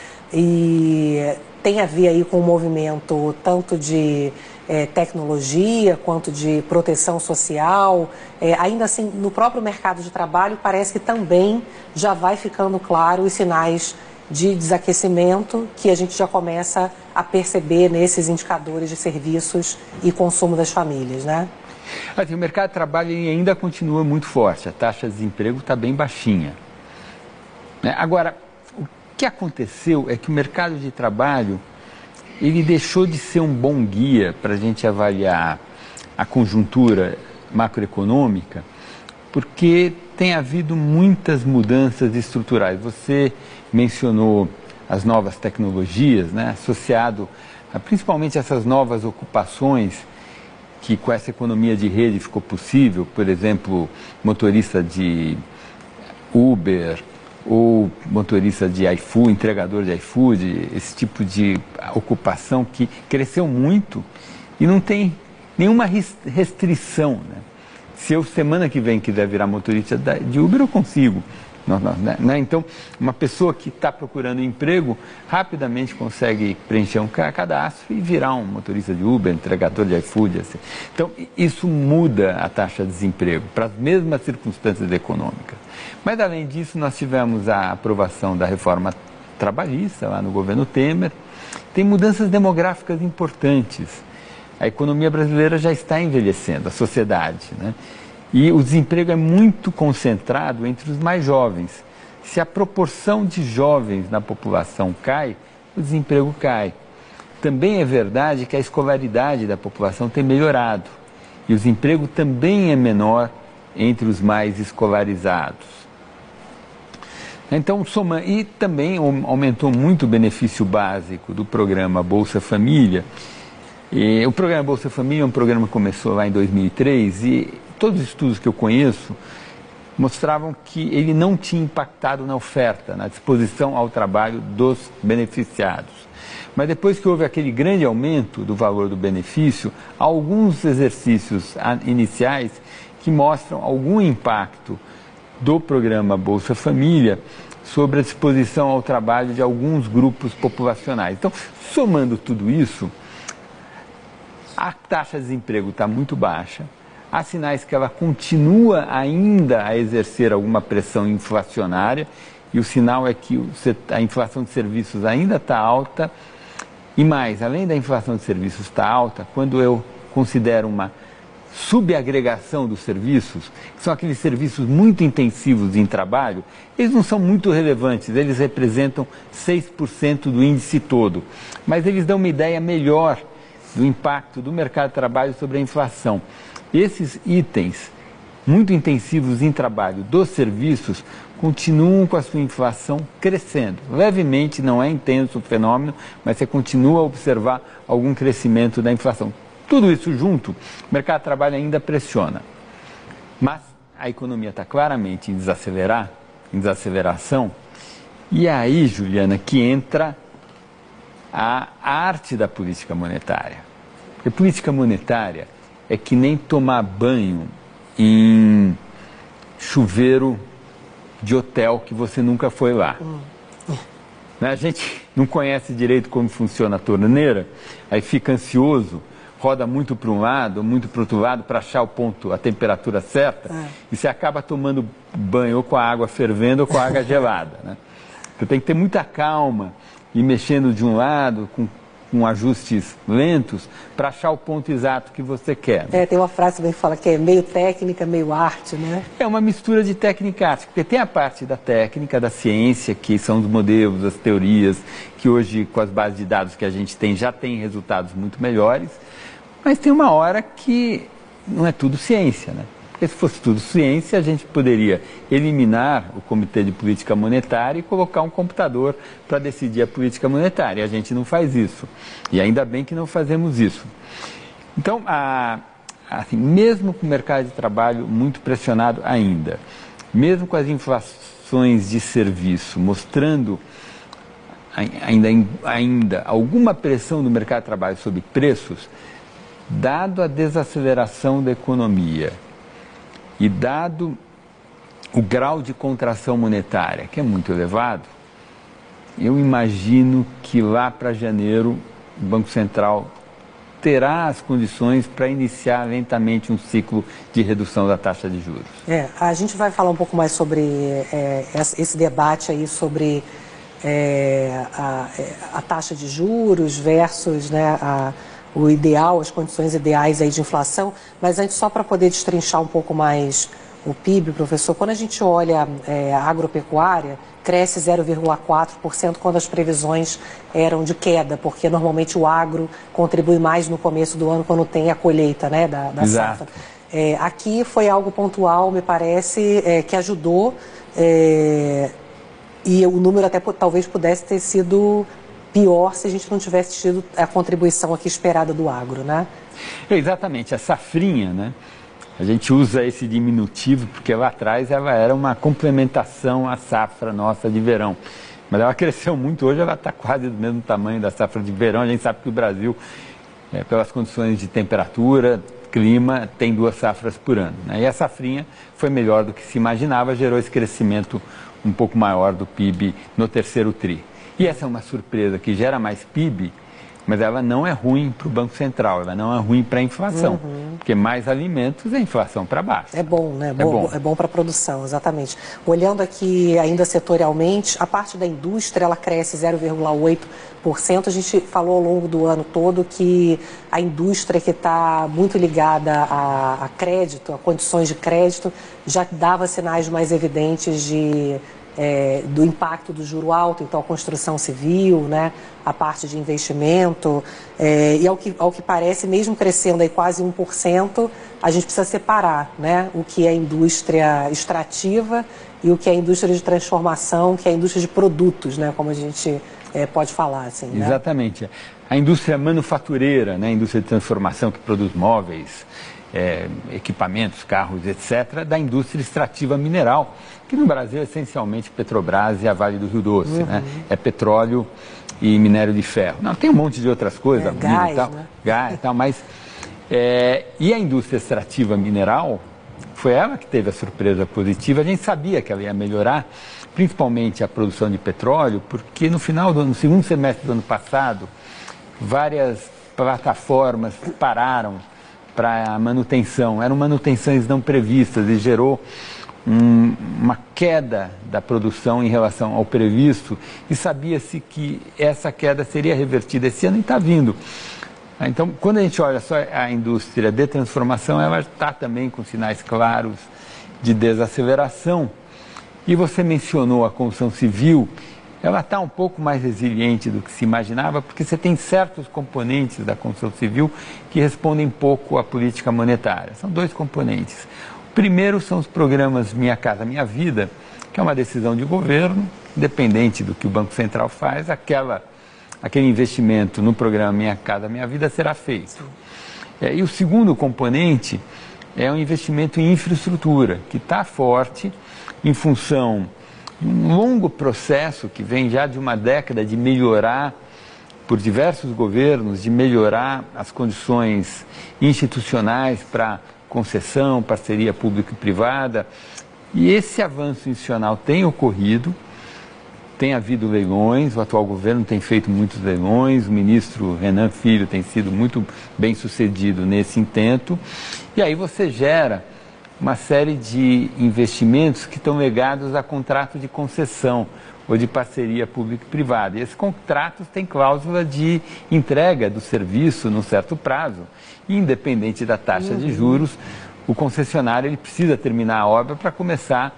E tem a ver aí com um movimento tanto de tecnologia quanto de proteção social. Ainda assim, no próprio mercado de trabalho, parece que também já vai ficando claro os sinais de desaquecimento que a gente já começa a perceber nesses indicadores de serviços e consumo das famílias, né? Assim, o mercado de trabalho ainda continua muito forte, a taxa de desemprego está bem baixinha, né? Agora, o que aconteceu é que o mercado de trabalho ele deixou de ser um bom guia para a gente avaliar a conjuntura macroeconômica, porque tem havido muitas mudanças estruturais. Você mencionou as novas tecnologias, né, associado a principalmente essas novas ocupações que com essa economia de rede ficou possível, por exemplo, motorista de Uber ou motorista de iFood, entregador de iFood, esse tipo de ocupação que cresceu muito e não tem nenhuma restrição, né? Se eu semana que vem quiser virar motorista de Uber, eu consigo. Né? Então, uma pessoa que está procurando emprego rapidamente consegue preencher um cadastro e virar um motorista de Uber, entregador de iFood. Assim. Então, isso muda a taxa de desemprego para as mesmas circunstâncias econômicas. Mas, além disso, nós tivemos a aprovação da reforma trabalhista lá no governo Temer. Tem mudanças demográficas importantes. A economia brasileira já está envelhecendo, a sociedade, né? E o desemprego é muito concentrado entre os mais jovens. Se a proporção de jovens na população cai, o desemprego cai. Também é verdade que a escolaridade da população tem melhorado. E o desemprego também é menor entre os mais escolarizados. Então, e também aumentou muito o benefício básico do programa Bolsa Família. E o programa Bolsa Família é um programa que começou lá em 2003 e todos os estudos que eu conheço mostravam que ele não tinha impactado na oferta, na disposição ao trabalho dos beneficiados. Mas depois que houve aquele grande aumento do valor do benefício, há alguns exercícios iniciais que mostram algum impacto do programa Bolsa Família sobre a disposição ao trabalho de alguns grupos populacionais. Então, somando tudo isso, a taxa de desemprego está muito baixa. Há sinais que ela continua ainda a exercer alguma pressão inflacionária e o sinal é que a inflação de serviços ainda está alta e mais, além da inflação de serviços estar alta, quando eu considero uma subagregação dos serviços, que são aqueles serviços muito intensivos em trabalho, eles não são muito relevantes, eles representam 6% do índice todo, mas eles dão uma ideia melhor do impacto do mercado de trabalho sobre a inflação. Esses itens muito intensivos em trabalho dos serviços continuam com a sua inflação crescendo. Levemente, não é intenso o fenômeno, mas você continua a observar algum crescimento da inflação. Tudo isso junto, o mercado de trabalho ainda pressiona. Mas a economia está claramente em desaceleração. E aí, Juliana, que entra a arte da política monetária. Porque política monetária é que nem tomar banho em chuveiro de hotel que você nunca foi lá. A gente não conhece direito como funciona a torneira, aí fica ansioso, roda muito para um lado, muito para o outro lado para achar o ponto, a temperatura certa, e você acaba tomando banho ou com a água fervendo ou com a água gelada. Né? Você tem que ter muita calma e mexendo de um lado com ajustes lentos para achar o ponto exato que você quer. Tem uma frase também que fala que é meio técnica, meio arte, né? É uma mistura de técnica e arte, porque tem a parte da técnica, da ciência, que são os modelos, as teorias, que hoje, com as bases de dados que a gente tem, já tem resultados muito melhores, mas tem uma hora que não é tudo ciência, né? Porque se fosse tudo ciência, a gente poderia eliminar o Comitê de Política Monetária e colocar um computador para decidir a política monetária. E a gente não faz isso. E ainda bem que não fazemos isso. Então, assim, mesmo com o mercado de trabalho muito pressionado ainda, mesmo com as inflações de serviço mostrando ainda alguma pressão no mercado de trabalho sobre preços, dado a desaceleração da economia, e dado o grau de contração monetária, que é muito elevado, eu imagino que lá para janeiro o Banco Central terá as condições para iniciar lentamente um ciclo de redução da taxa de juros. A gente vai falar um pouco mais sobre esse debate aí sobre a taxa de juros versus, né, o ideal, as condições ideais aí de inflação, mas antes, só para poder destrinchar um pouco mais o PIB, professor, quando a gente olha a agropecuária, cresce 0,4% quando as previsões eram de queda, porque normalmente o agro contribui mais no começo do ano quando tem a colheita, né, da safra. Aqui foi algo pontual, me parece, que ajudou e o número até talvez pudesse ter sido pior se a gente não tivesse tido a contribuição aqui esperada do agro, né? Exatamente, a safrinha, né? A gente usa esse diminutivo porque lá atrás ela era uma complementação à safra nossa de verão. Mas ela cresceu muito, hoje ela está quase do mesmo tamanho da safra de verão. A gente sabe que o Brasil, pelas condições de temperatura, clima tem 2 safras por ano, né? E a safrinha foi melhor do que se imaginava, gerou esse crescimento um pouco maior do PIB no terceiro tri. E essa é uma surpresa que gera mais PIB, mas ela não é ruim para o Banco Central, ela não é ruim para a inflação, porque mais alimentos é inflação para baixo. É bom, né? É bom para a produção, exatamente. Olhando aqui ainda setorialmente, a parte da indústria, ela cresce 0,8%. A gente falou ao longo do ano todo que a indústria que está muito ligada a crédito, a condições de crédito, já dava sinais mais evidentes do impacto do juro alto, então a construção civil, né, a parte de investimento, e ao que parece, mesmo crescendo aí quase 1%, a gente precisa separar, né, o que é indústria extrativa e o que é indústria de transformação, que é a indústria de produtos, né, como a gente pode falar. Assim, né? Exatamente. A indústria manufatureira, né, a indústria de transformação que produz móveis, equipamentos, carros, etc., da indústria extrativa mineral, que no Brasil é essencialmente Petrobras e a Vale do Rio Doce, né? É petróleo e minério de ferro. Não, tem um monte de outras coisas, gás, e tal, né? Gás e tal, mas... e a indústria extrativa mineral, foi ela que teve a surpresa positiva. A gente sabia que ela ia melhorar, principalmente a produção de petróleo, porque no segundo semestre do ano passado, várias plataformas pararam para manutenção, eram manutenções não previstas e gerou uma queda da produção em relação ao previsto, e sabia-se que essa queda seria revertida esse ano e está vindo. Então, quando a gente olha só a indústria de transformação, ela está também com sinais claros de desaceleração. E você mencionou a construção civil, ela está um pouco mais resiliente do que se imaginava, porque você tem certos componentes da construção civil que respondem pouco à política monetária. São 2 componentes. O primeiro são os programas Minha Casa Minha Vida, que é uma decisão de governo, independente do que o Banco Central faz, aquele investimento no programa Minha Casa Minha Vida será feito. E o segundo componente é o investimento em infraestrutura, que está forte em função de um longo processo que vem já de uma década de melhorar, por diversos governos, de melhorar as condições institucionais para concessão, parceria pública e privada. E esse avanço institucional tem ocorrido, tem havido leilões, o atual governo tem feito muitos leilões, o ministro Renan Filho tem sido muito bem sucedido nesse intento, e aí você gera uma série de investimentos que estão ligados a contrato de concessão ou de parceria pública e privada. E esses contratos têm cláusula de entrega do serviço num certo prazo. E, independente da taxa de juros, o concessionário ele precisa terminar a obra para começar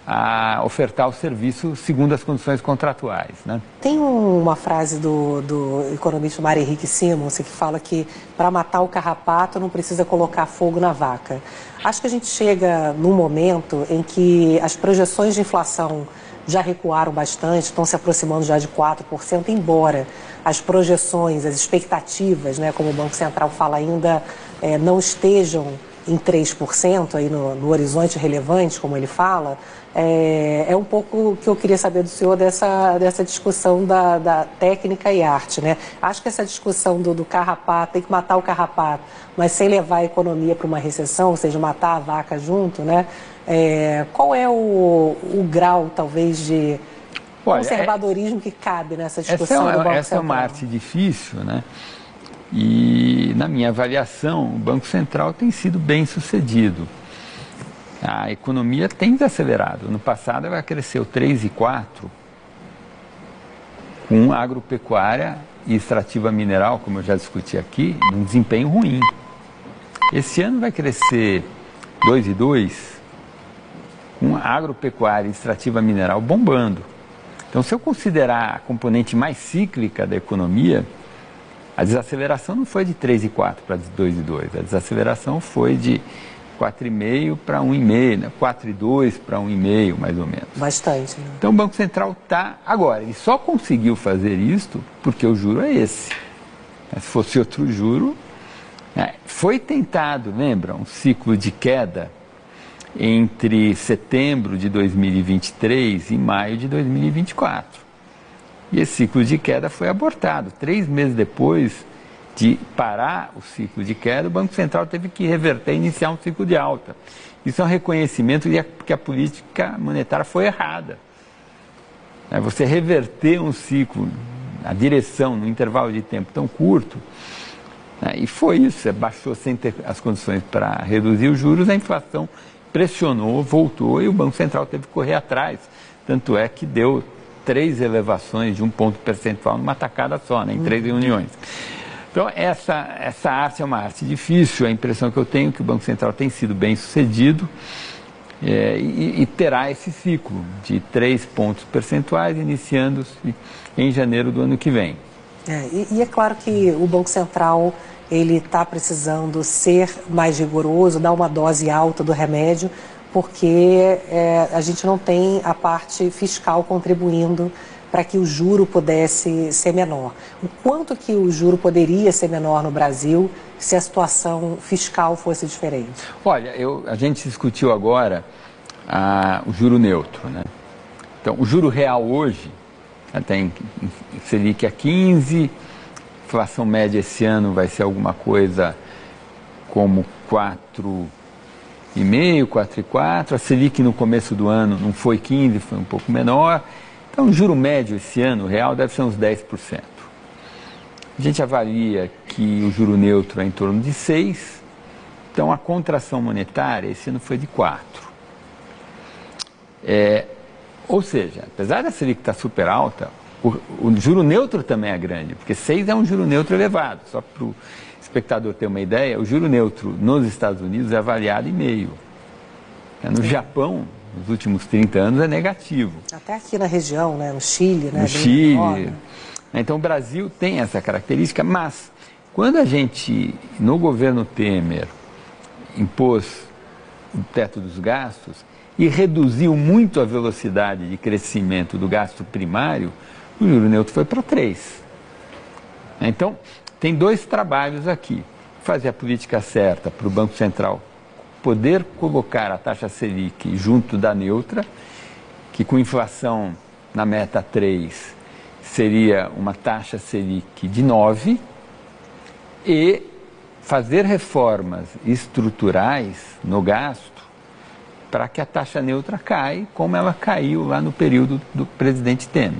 a ofertar o serviço segundo as condições contratuais, né? Tem uma frase do economista Mário Henrique Simons que fala que para matar o carrapato não precisa colocar fogo na vaca. Acho que a gente chega num momento em que as projeções de inflação já recuaram bastante, estão se aproximando já de 4%, embora as projeções, as expectativas, né, como o Banco Central fala ainda, não estejam em 3% aí no horizonte relevante, como ele fala. É um pouco o que eu queria saber do senhor dessa discussão da técnica e arte, né? Acho que essa discussão do carrapato, tem que matar o carrapato, mas sem levar a economia para uma recessão, ou seja, matar a vaca junto, né? Qual é o grau, talvez, de conservadorismo que cabe nessa discussão do Banco Central? Essa é uma arte difícil, né? E, na minha avaliação, o Banco Central tem sido bem sucedido. A economia tem desacelerado. No passado, ela cresceu 3,4%, com agropecuária e extrativa mineral, como eu já discuti aqui, num desempenho ruim. Esse ano vai crescer 2,2%, com agropecuária e extrativa mineral bombando. Então, se eu considerar a componente mais cíclica da economia, a desaceleração não foi de 3,4 para 2,2, a desaceleração foi de 4,5 para 1,5, né? 4,2 para 1,5, mais ou menos. Bastante. Né? Então o Banco Central está... Agora, ele só conseguiu fazer isto porque o juro é esse. Se fosse outro juro... Foi tentado, lembra, um ciclo de queda entre setembro de 2023 e maio de 2024. E esse ciclo de queda foi abortado. 3 meses depois, de parar o ciclo de queda, o Banco Central teve que reverter e iniciar um ciclo de alta. Isso é um reconhecimento de que a política monetária foi errada. Você reverter um ciclo, a direção, num intervalo de tempo tão curto, e foi isso, você baixou sem ter as condições para reduzir os juros, a inflação pressionou, voltou e o Banco Central teve que correr atrás. Tanto é que deu 3 elevações de 1 ponto percentual numa tacada só, em 3 reuniões. Então, essa arte é uma arte difícil. A impressão que eu tenho é que o Banco Central tem sido bem sucedido e terá esse ciclo de 3 pontos percentuais iniciando-se em janeiro do ano que vem. E é claro que o Banco Central ele está precisando ser mais rigoroso, dar uma dose alta do remédio, porque a gente não tem a parte fiscal contribuindo para que o juro pudesse ser menor. O quanto que o juro poderia ser menor no Brasil se a situação fiscal fosse diferente? Olha, a gente discutiu agora o juro neutro, né? Então, o juro real hoje tem Selic a 15, inflação média esse ano vai ser alguma coisa como 4,5, 4,4. A Selic no começo do ano não foi 15, foi um pouco menor. Então, o juro médio esse ano, real, deve ser uns 10%. A gente avalia que o juro neutro é em torno de 6%. Então, a contração monetária esse ano foi de 4%. Ou seja, apesar da Selic estar super alta, o juro neutro também é grande, porque 6 é um juro neutro elevado. Só para o espectador ter uma ideia, o juro neutro nos Estados Unidos é avaliado em meio. No Japão, nos últimos 30 anos, é negativo. Até aqui na região, né? No Chile. Né? No Chile. Então, o Brasil tem essa característica, mas quando a gente, no governo Temer, impôs o teto dos gastos e reduziu muito a velocidade de crescimento do gasto primário, o juro neutro foi para 3%. Então, tem 2 trabalhos aqui. Fazer a política certa para o Banco Central poder colocar a taxa Selic junto da neutra, que com inflação na meta 3 seria uma taxa Selic de 9%, e fazer reformas estruturais no gasto para que a taxa neutra caia, como ela caiu lá no período do presidente Temer.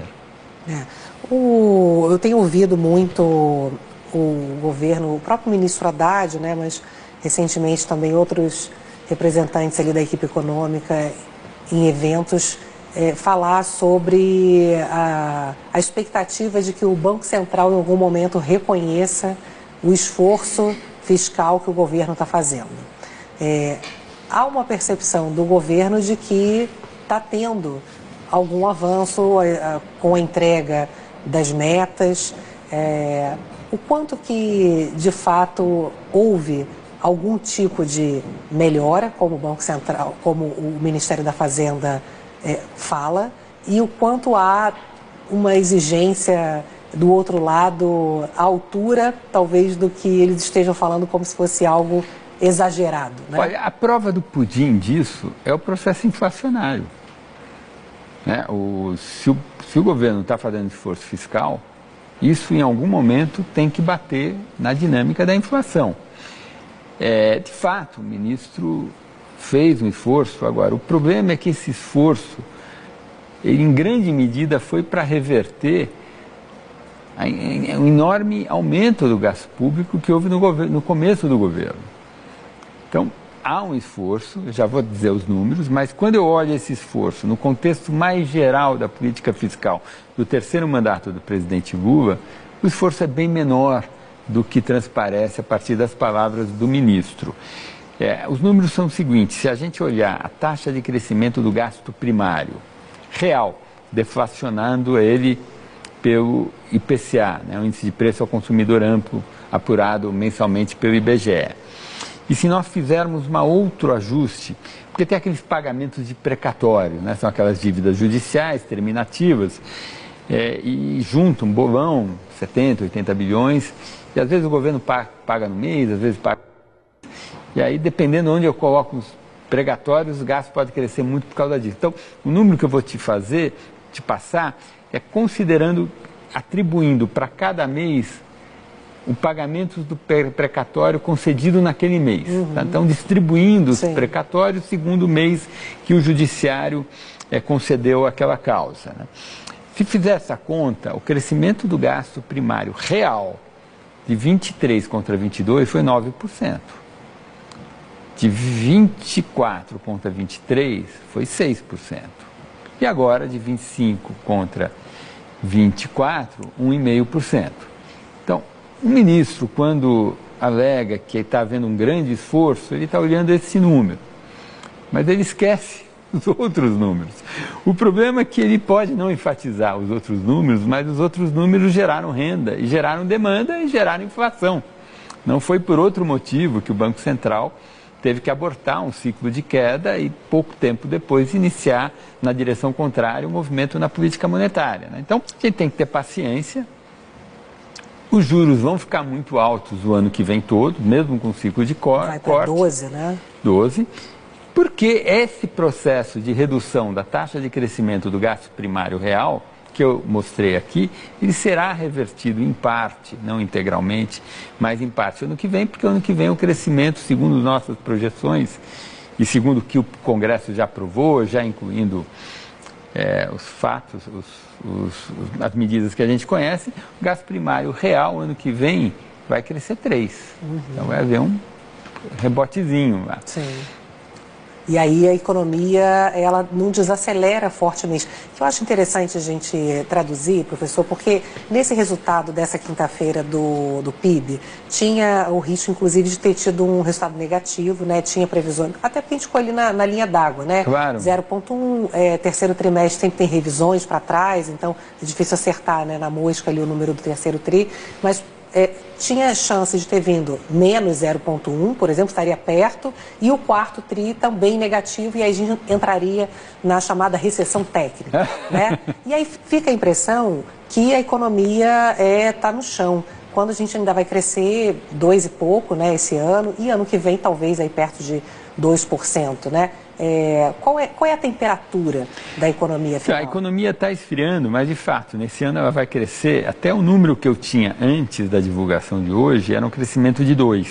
Eu tenho ouvido muito o governo, o próprio ministro Haddad, né, mas recentemente também outros representantes ali da equipe econômica em eventos falar sobre a expectativa de que o Banco Central em algum momento reconheça o esforço fiscal que o governo está fazendo. Há uma percepção do governo de que está tendo algum avanço com a entrega das metas. O quanto que, de fato, houve algum tipo de melhora, como o Banco Central, como o Ministério da Fazenda fala, e o quanto há uma exigência do outro lado, à altura, talvez, do que eles estejam falando como se fosse algo exagerado. Né? Olha, a prova do pudim disso é o processo inflacionário. Né? Se o governo está fazendo esforço fiscal, isso em algum momento tem que bater na dinâmica da inflação. De fato, o ministro fez um esforço. Agora, o problema é que esse esforço, ele, em grande medida, foi para reverter um enorme aumento do gasto público que houve no começo do governo. Então, há um esforço, eu já vou dizer os números, mas quando eu olho esse esforço no contexto mais geral da política fiscal do terceiro mandato do presidente Lula, o esforço é bem menor do que transparece a partir das palavras do ministro. Os números são os seguintes: se a gente olhar a taxa de crescimento do gasto primário real, deflacionando ele pelo IPCA, né, o Índice de Preço ao Consumidor Amplo, apurado mensalmente pelo IBGE. E se nós fizermos um outro ajuste, porque tem aqueles pagamentos de precatório, né, são aquelas dívidas judiciais, terminativas, e junta um bolão, 70, 80 bilhões, e às vezes o governo paga no mês, às vezes paga. E aí, dependendo de onde eu coloco os precatórios, o gasto pode crescer muito por causa disso. Então, o número que eu vou te passar, é considerando, atribuindo para cada mês o pagamento do precatório concedido naquele mês. Tá? Então, distribuindo os precatórios segundo o mês que o judiciário concedeu aquela causa. Né? Se fizer essa conta, o crescimento do gasto primário real de 23 contra 22 foi 9%. De 24 contra 23 foi 6%. E agora, de 25 contra 24, 1,5%. Então, o ministro, quando alega que está havendo um grande esforço, ele está olhando esse número. Mas ele esquece os outros números. O problema é que ele pode não enfatizar os outros números, mas os outros números geraram renda, e geraram demanda e geraram inflação. Não foi por outro motivo que o Banco Central teve que abortar um ciclo de queda e pouco tempo depois iniciar na direção contrária o movimento na política monetária. Né? Então, a gente tem que ter paciência. Os juros vão ficar muito altos o ano que vem todo, mesmo com o ciclo de corte. Vai para 12, né? 12. Porque esse processo de redução da taxa de crescimento do gasto primário real, que eu mostrei aqui, ele será revertido em parte, não integralmente, mas em parte ano que vem, porque ano que vem o crescimento, segundo nossas projeções e segundo o que o Congresso já aprovou, já incluindo os fatos, as medidas que a gente conhece, o gasto primário real ano que vem vai crescer 3%. Então vai haver um rebotezinho lá. Sim. E aí a economia, ela não desacelera fortemente. O que eu acho interessante a gente traduzir, professor, porque nesse resultado dessa quinta-feira do PIB, tinha o risco, inclusive, de ter tido um resultado negativo, né? Tinha previsões, até porque a gente ficou ali na linha d'água, né? Claro. 0,1, terceiro trimestre sempre tem revisões para trás, então é difícil acertar, né, na mosca ali o número do terceiro tri, mas tinha chance de ter vindo menos 0,1, por exemplo, estaria perto, e o quarto tri também negativo, e aí a gente entraria na chamada recessão técnica. Né? E aí fica a impressão que a economia está no chão, quando a gente ainda vai crescer 2 e pouco, né, esse ano, e ano que vem talvez aí perto de 2%, né? Qual é a temperatura da economia final? A economia está esfriando, mas de fato, nesse ano ela vai crescer, até o número que eu tinha antes da divulgação de hoje era um crescimento de 2%.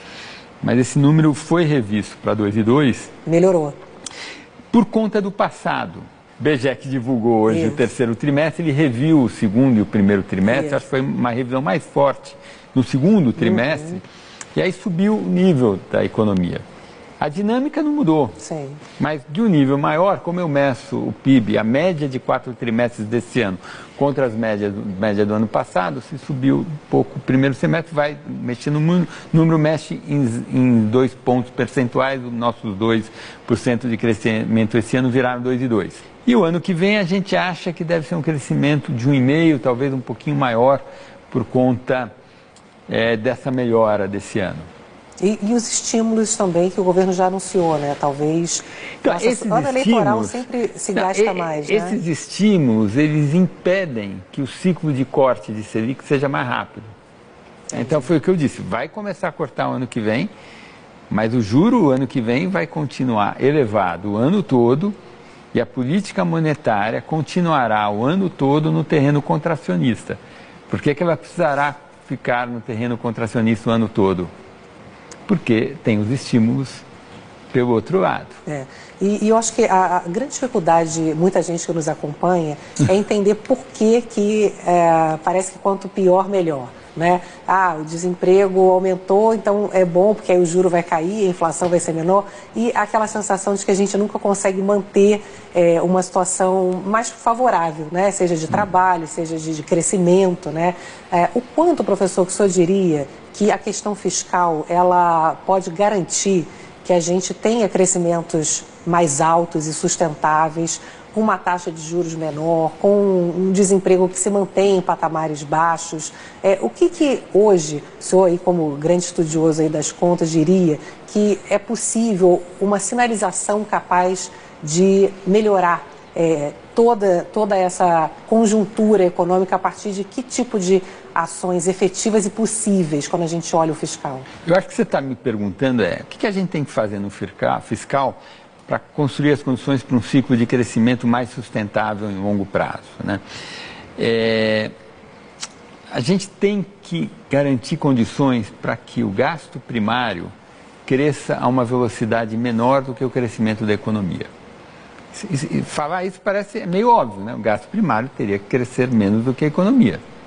Mas esse número foi revisto para 2,2%. Melhorou. Por conta do passado. O BGE que divulgou hoje o terceiro trimestre, ele reviu o segundo e o primeiro trimestre, acho que foi uma revisão mais forte no segundo trimestre, e aí subiu o nível da economia. A dinâmica não mudou, mas de um nível maior, como eu meço o PIB, a média de 4 trimestres desse ano contra as média do ano passado, se subiu um pouco o primeiro semestre, vai mexer no número, mexe em 2 pontos percentuais, os nossos 2% de crescimento esse ano viraram 2,2%. E o ano que vem a gente acha que deve ser um crescimento de 1,5%, talvez um pouquinho maior, por conta dessa melhora desse ano. E os estímulos também que o governo já anunciou, né? Talvez. Então, o ano eleitoral sempre se gasta mais, né? Esses estímulos, eles impedem que o ciclo de corte de Selic seja mais rápido. Então, foi o que eu disse, vai começar a cortar o ano que vem, mas o juro o ano que vem vai continuar elevado o ano todo e a política monetária continuará o ano todo no terreno contracionista. Por que ela precisará ficar no terreno contracionista o ano todo? Porque tem os estímulos pelo outro lado. E eu acho que a grande dificuldade de muita gente que nos acompanha é entender por que parece que quanto pior, melhor. Né? O desemprego aumentou, então é bom porque aí o juro vai cair, a inflação vai ser menor, e aquela sensação de que a gente nunca consegue manter uma situação mais favorável, né? Seja de trabalho, seja de crescimento. Né? O quanto, professor, que o senhor diria que a questão fiscal ela pode garantir que a gente tenha crescimentos mais altos e sustentáveis, com uma taxa de juros menor, com um desemprego que se mantém em patamares baixos? O que hoje, o senhor aí como grande estudioso aí das contas diria que é possível uma sinalização capaz de melhorar toda essa conjuntura econômica a partir de que tipo de ações efetivas e possíveis quando a gente olha o fiscal? Eu acho que você está me perguntando o que a gente tem que fazer no fiscal para construir as condições para um ciclo de crescimento mais sustentável em longo prazo. Né? a gente tem que garantir condições para que o gasto primário cresça a uma velocidade menor do que o crescimento da economia. Falar isso parece meio óbvio, né? O gasto primário teria que crescer menos do que a economia.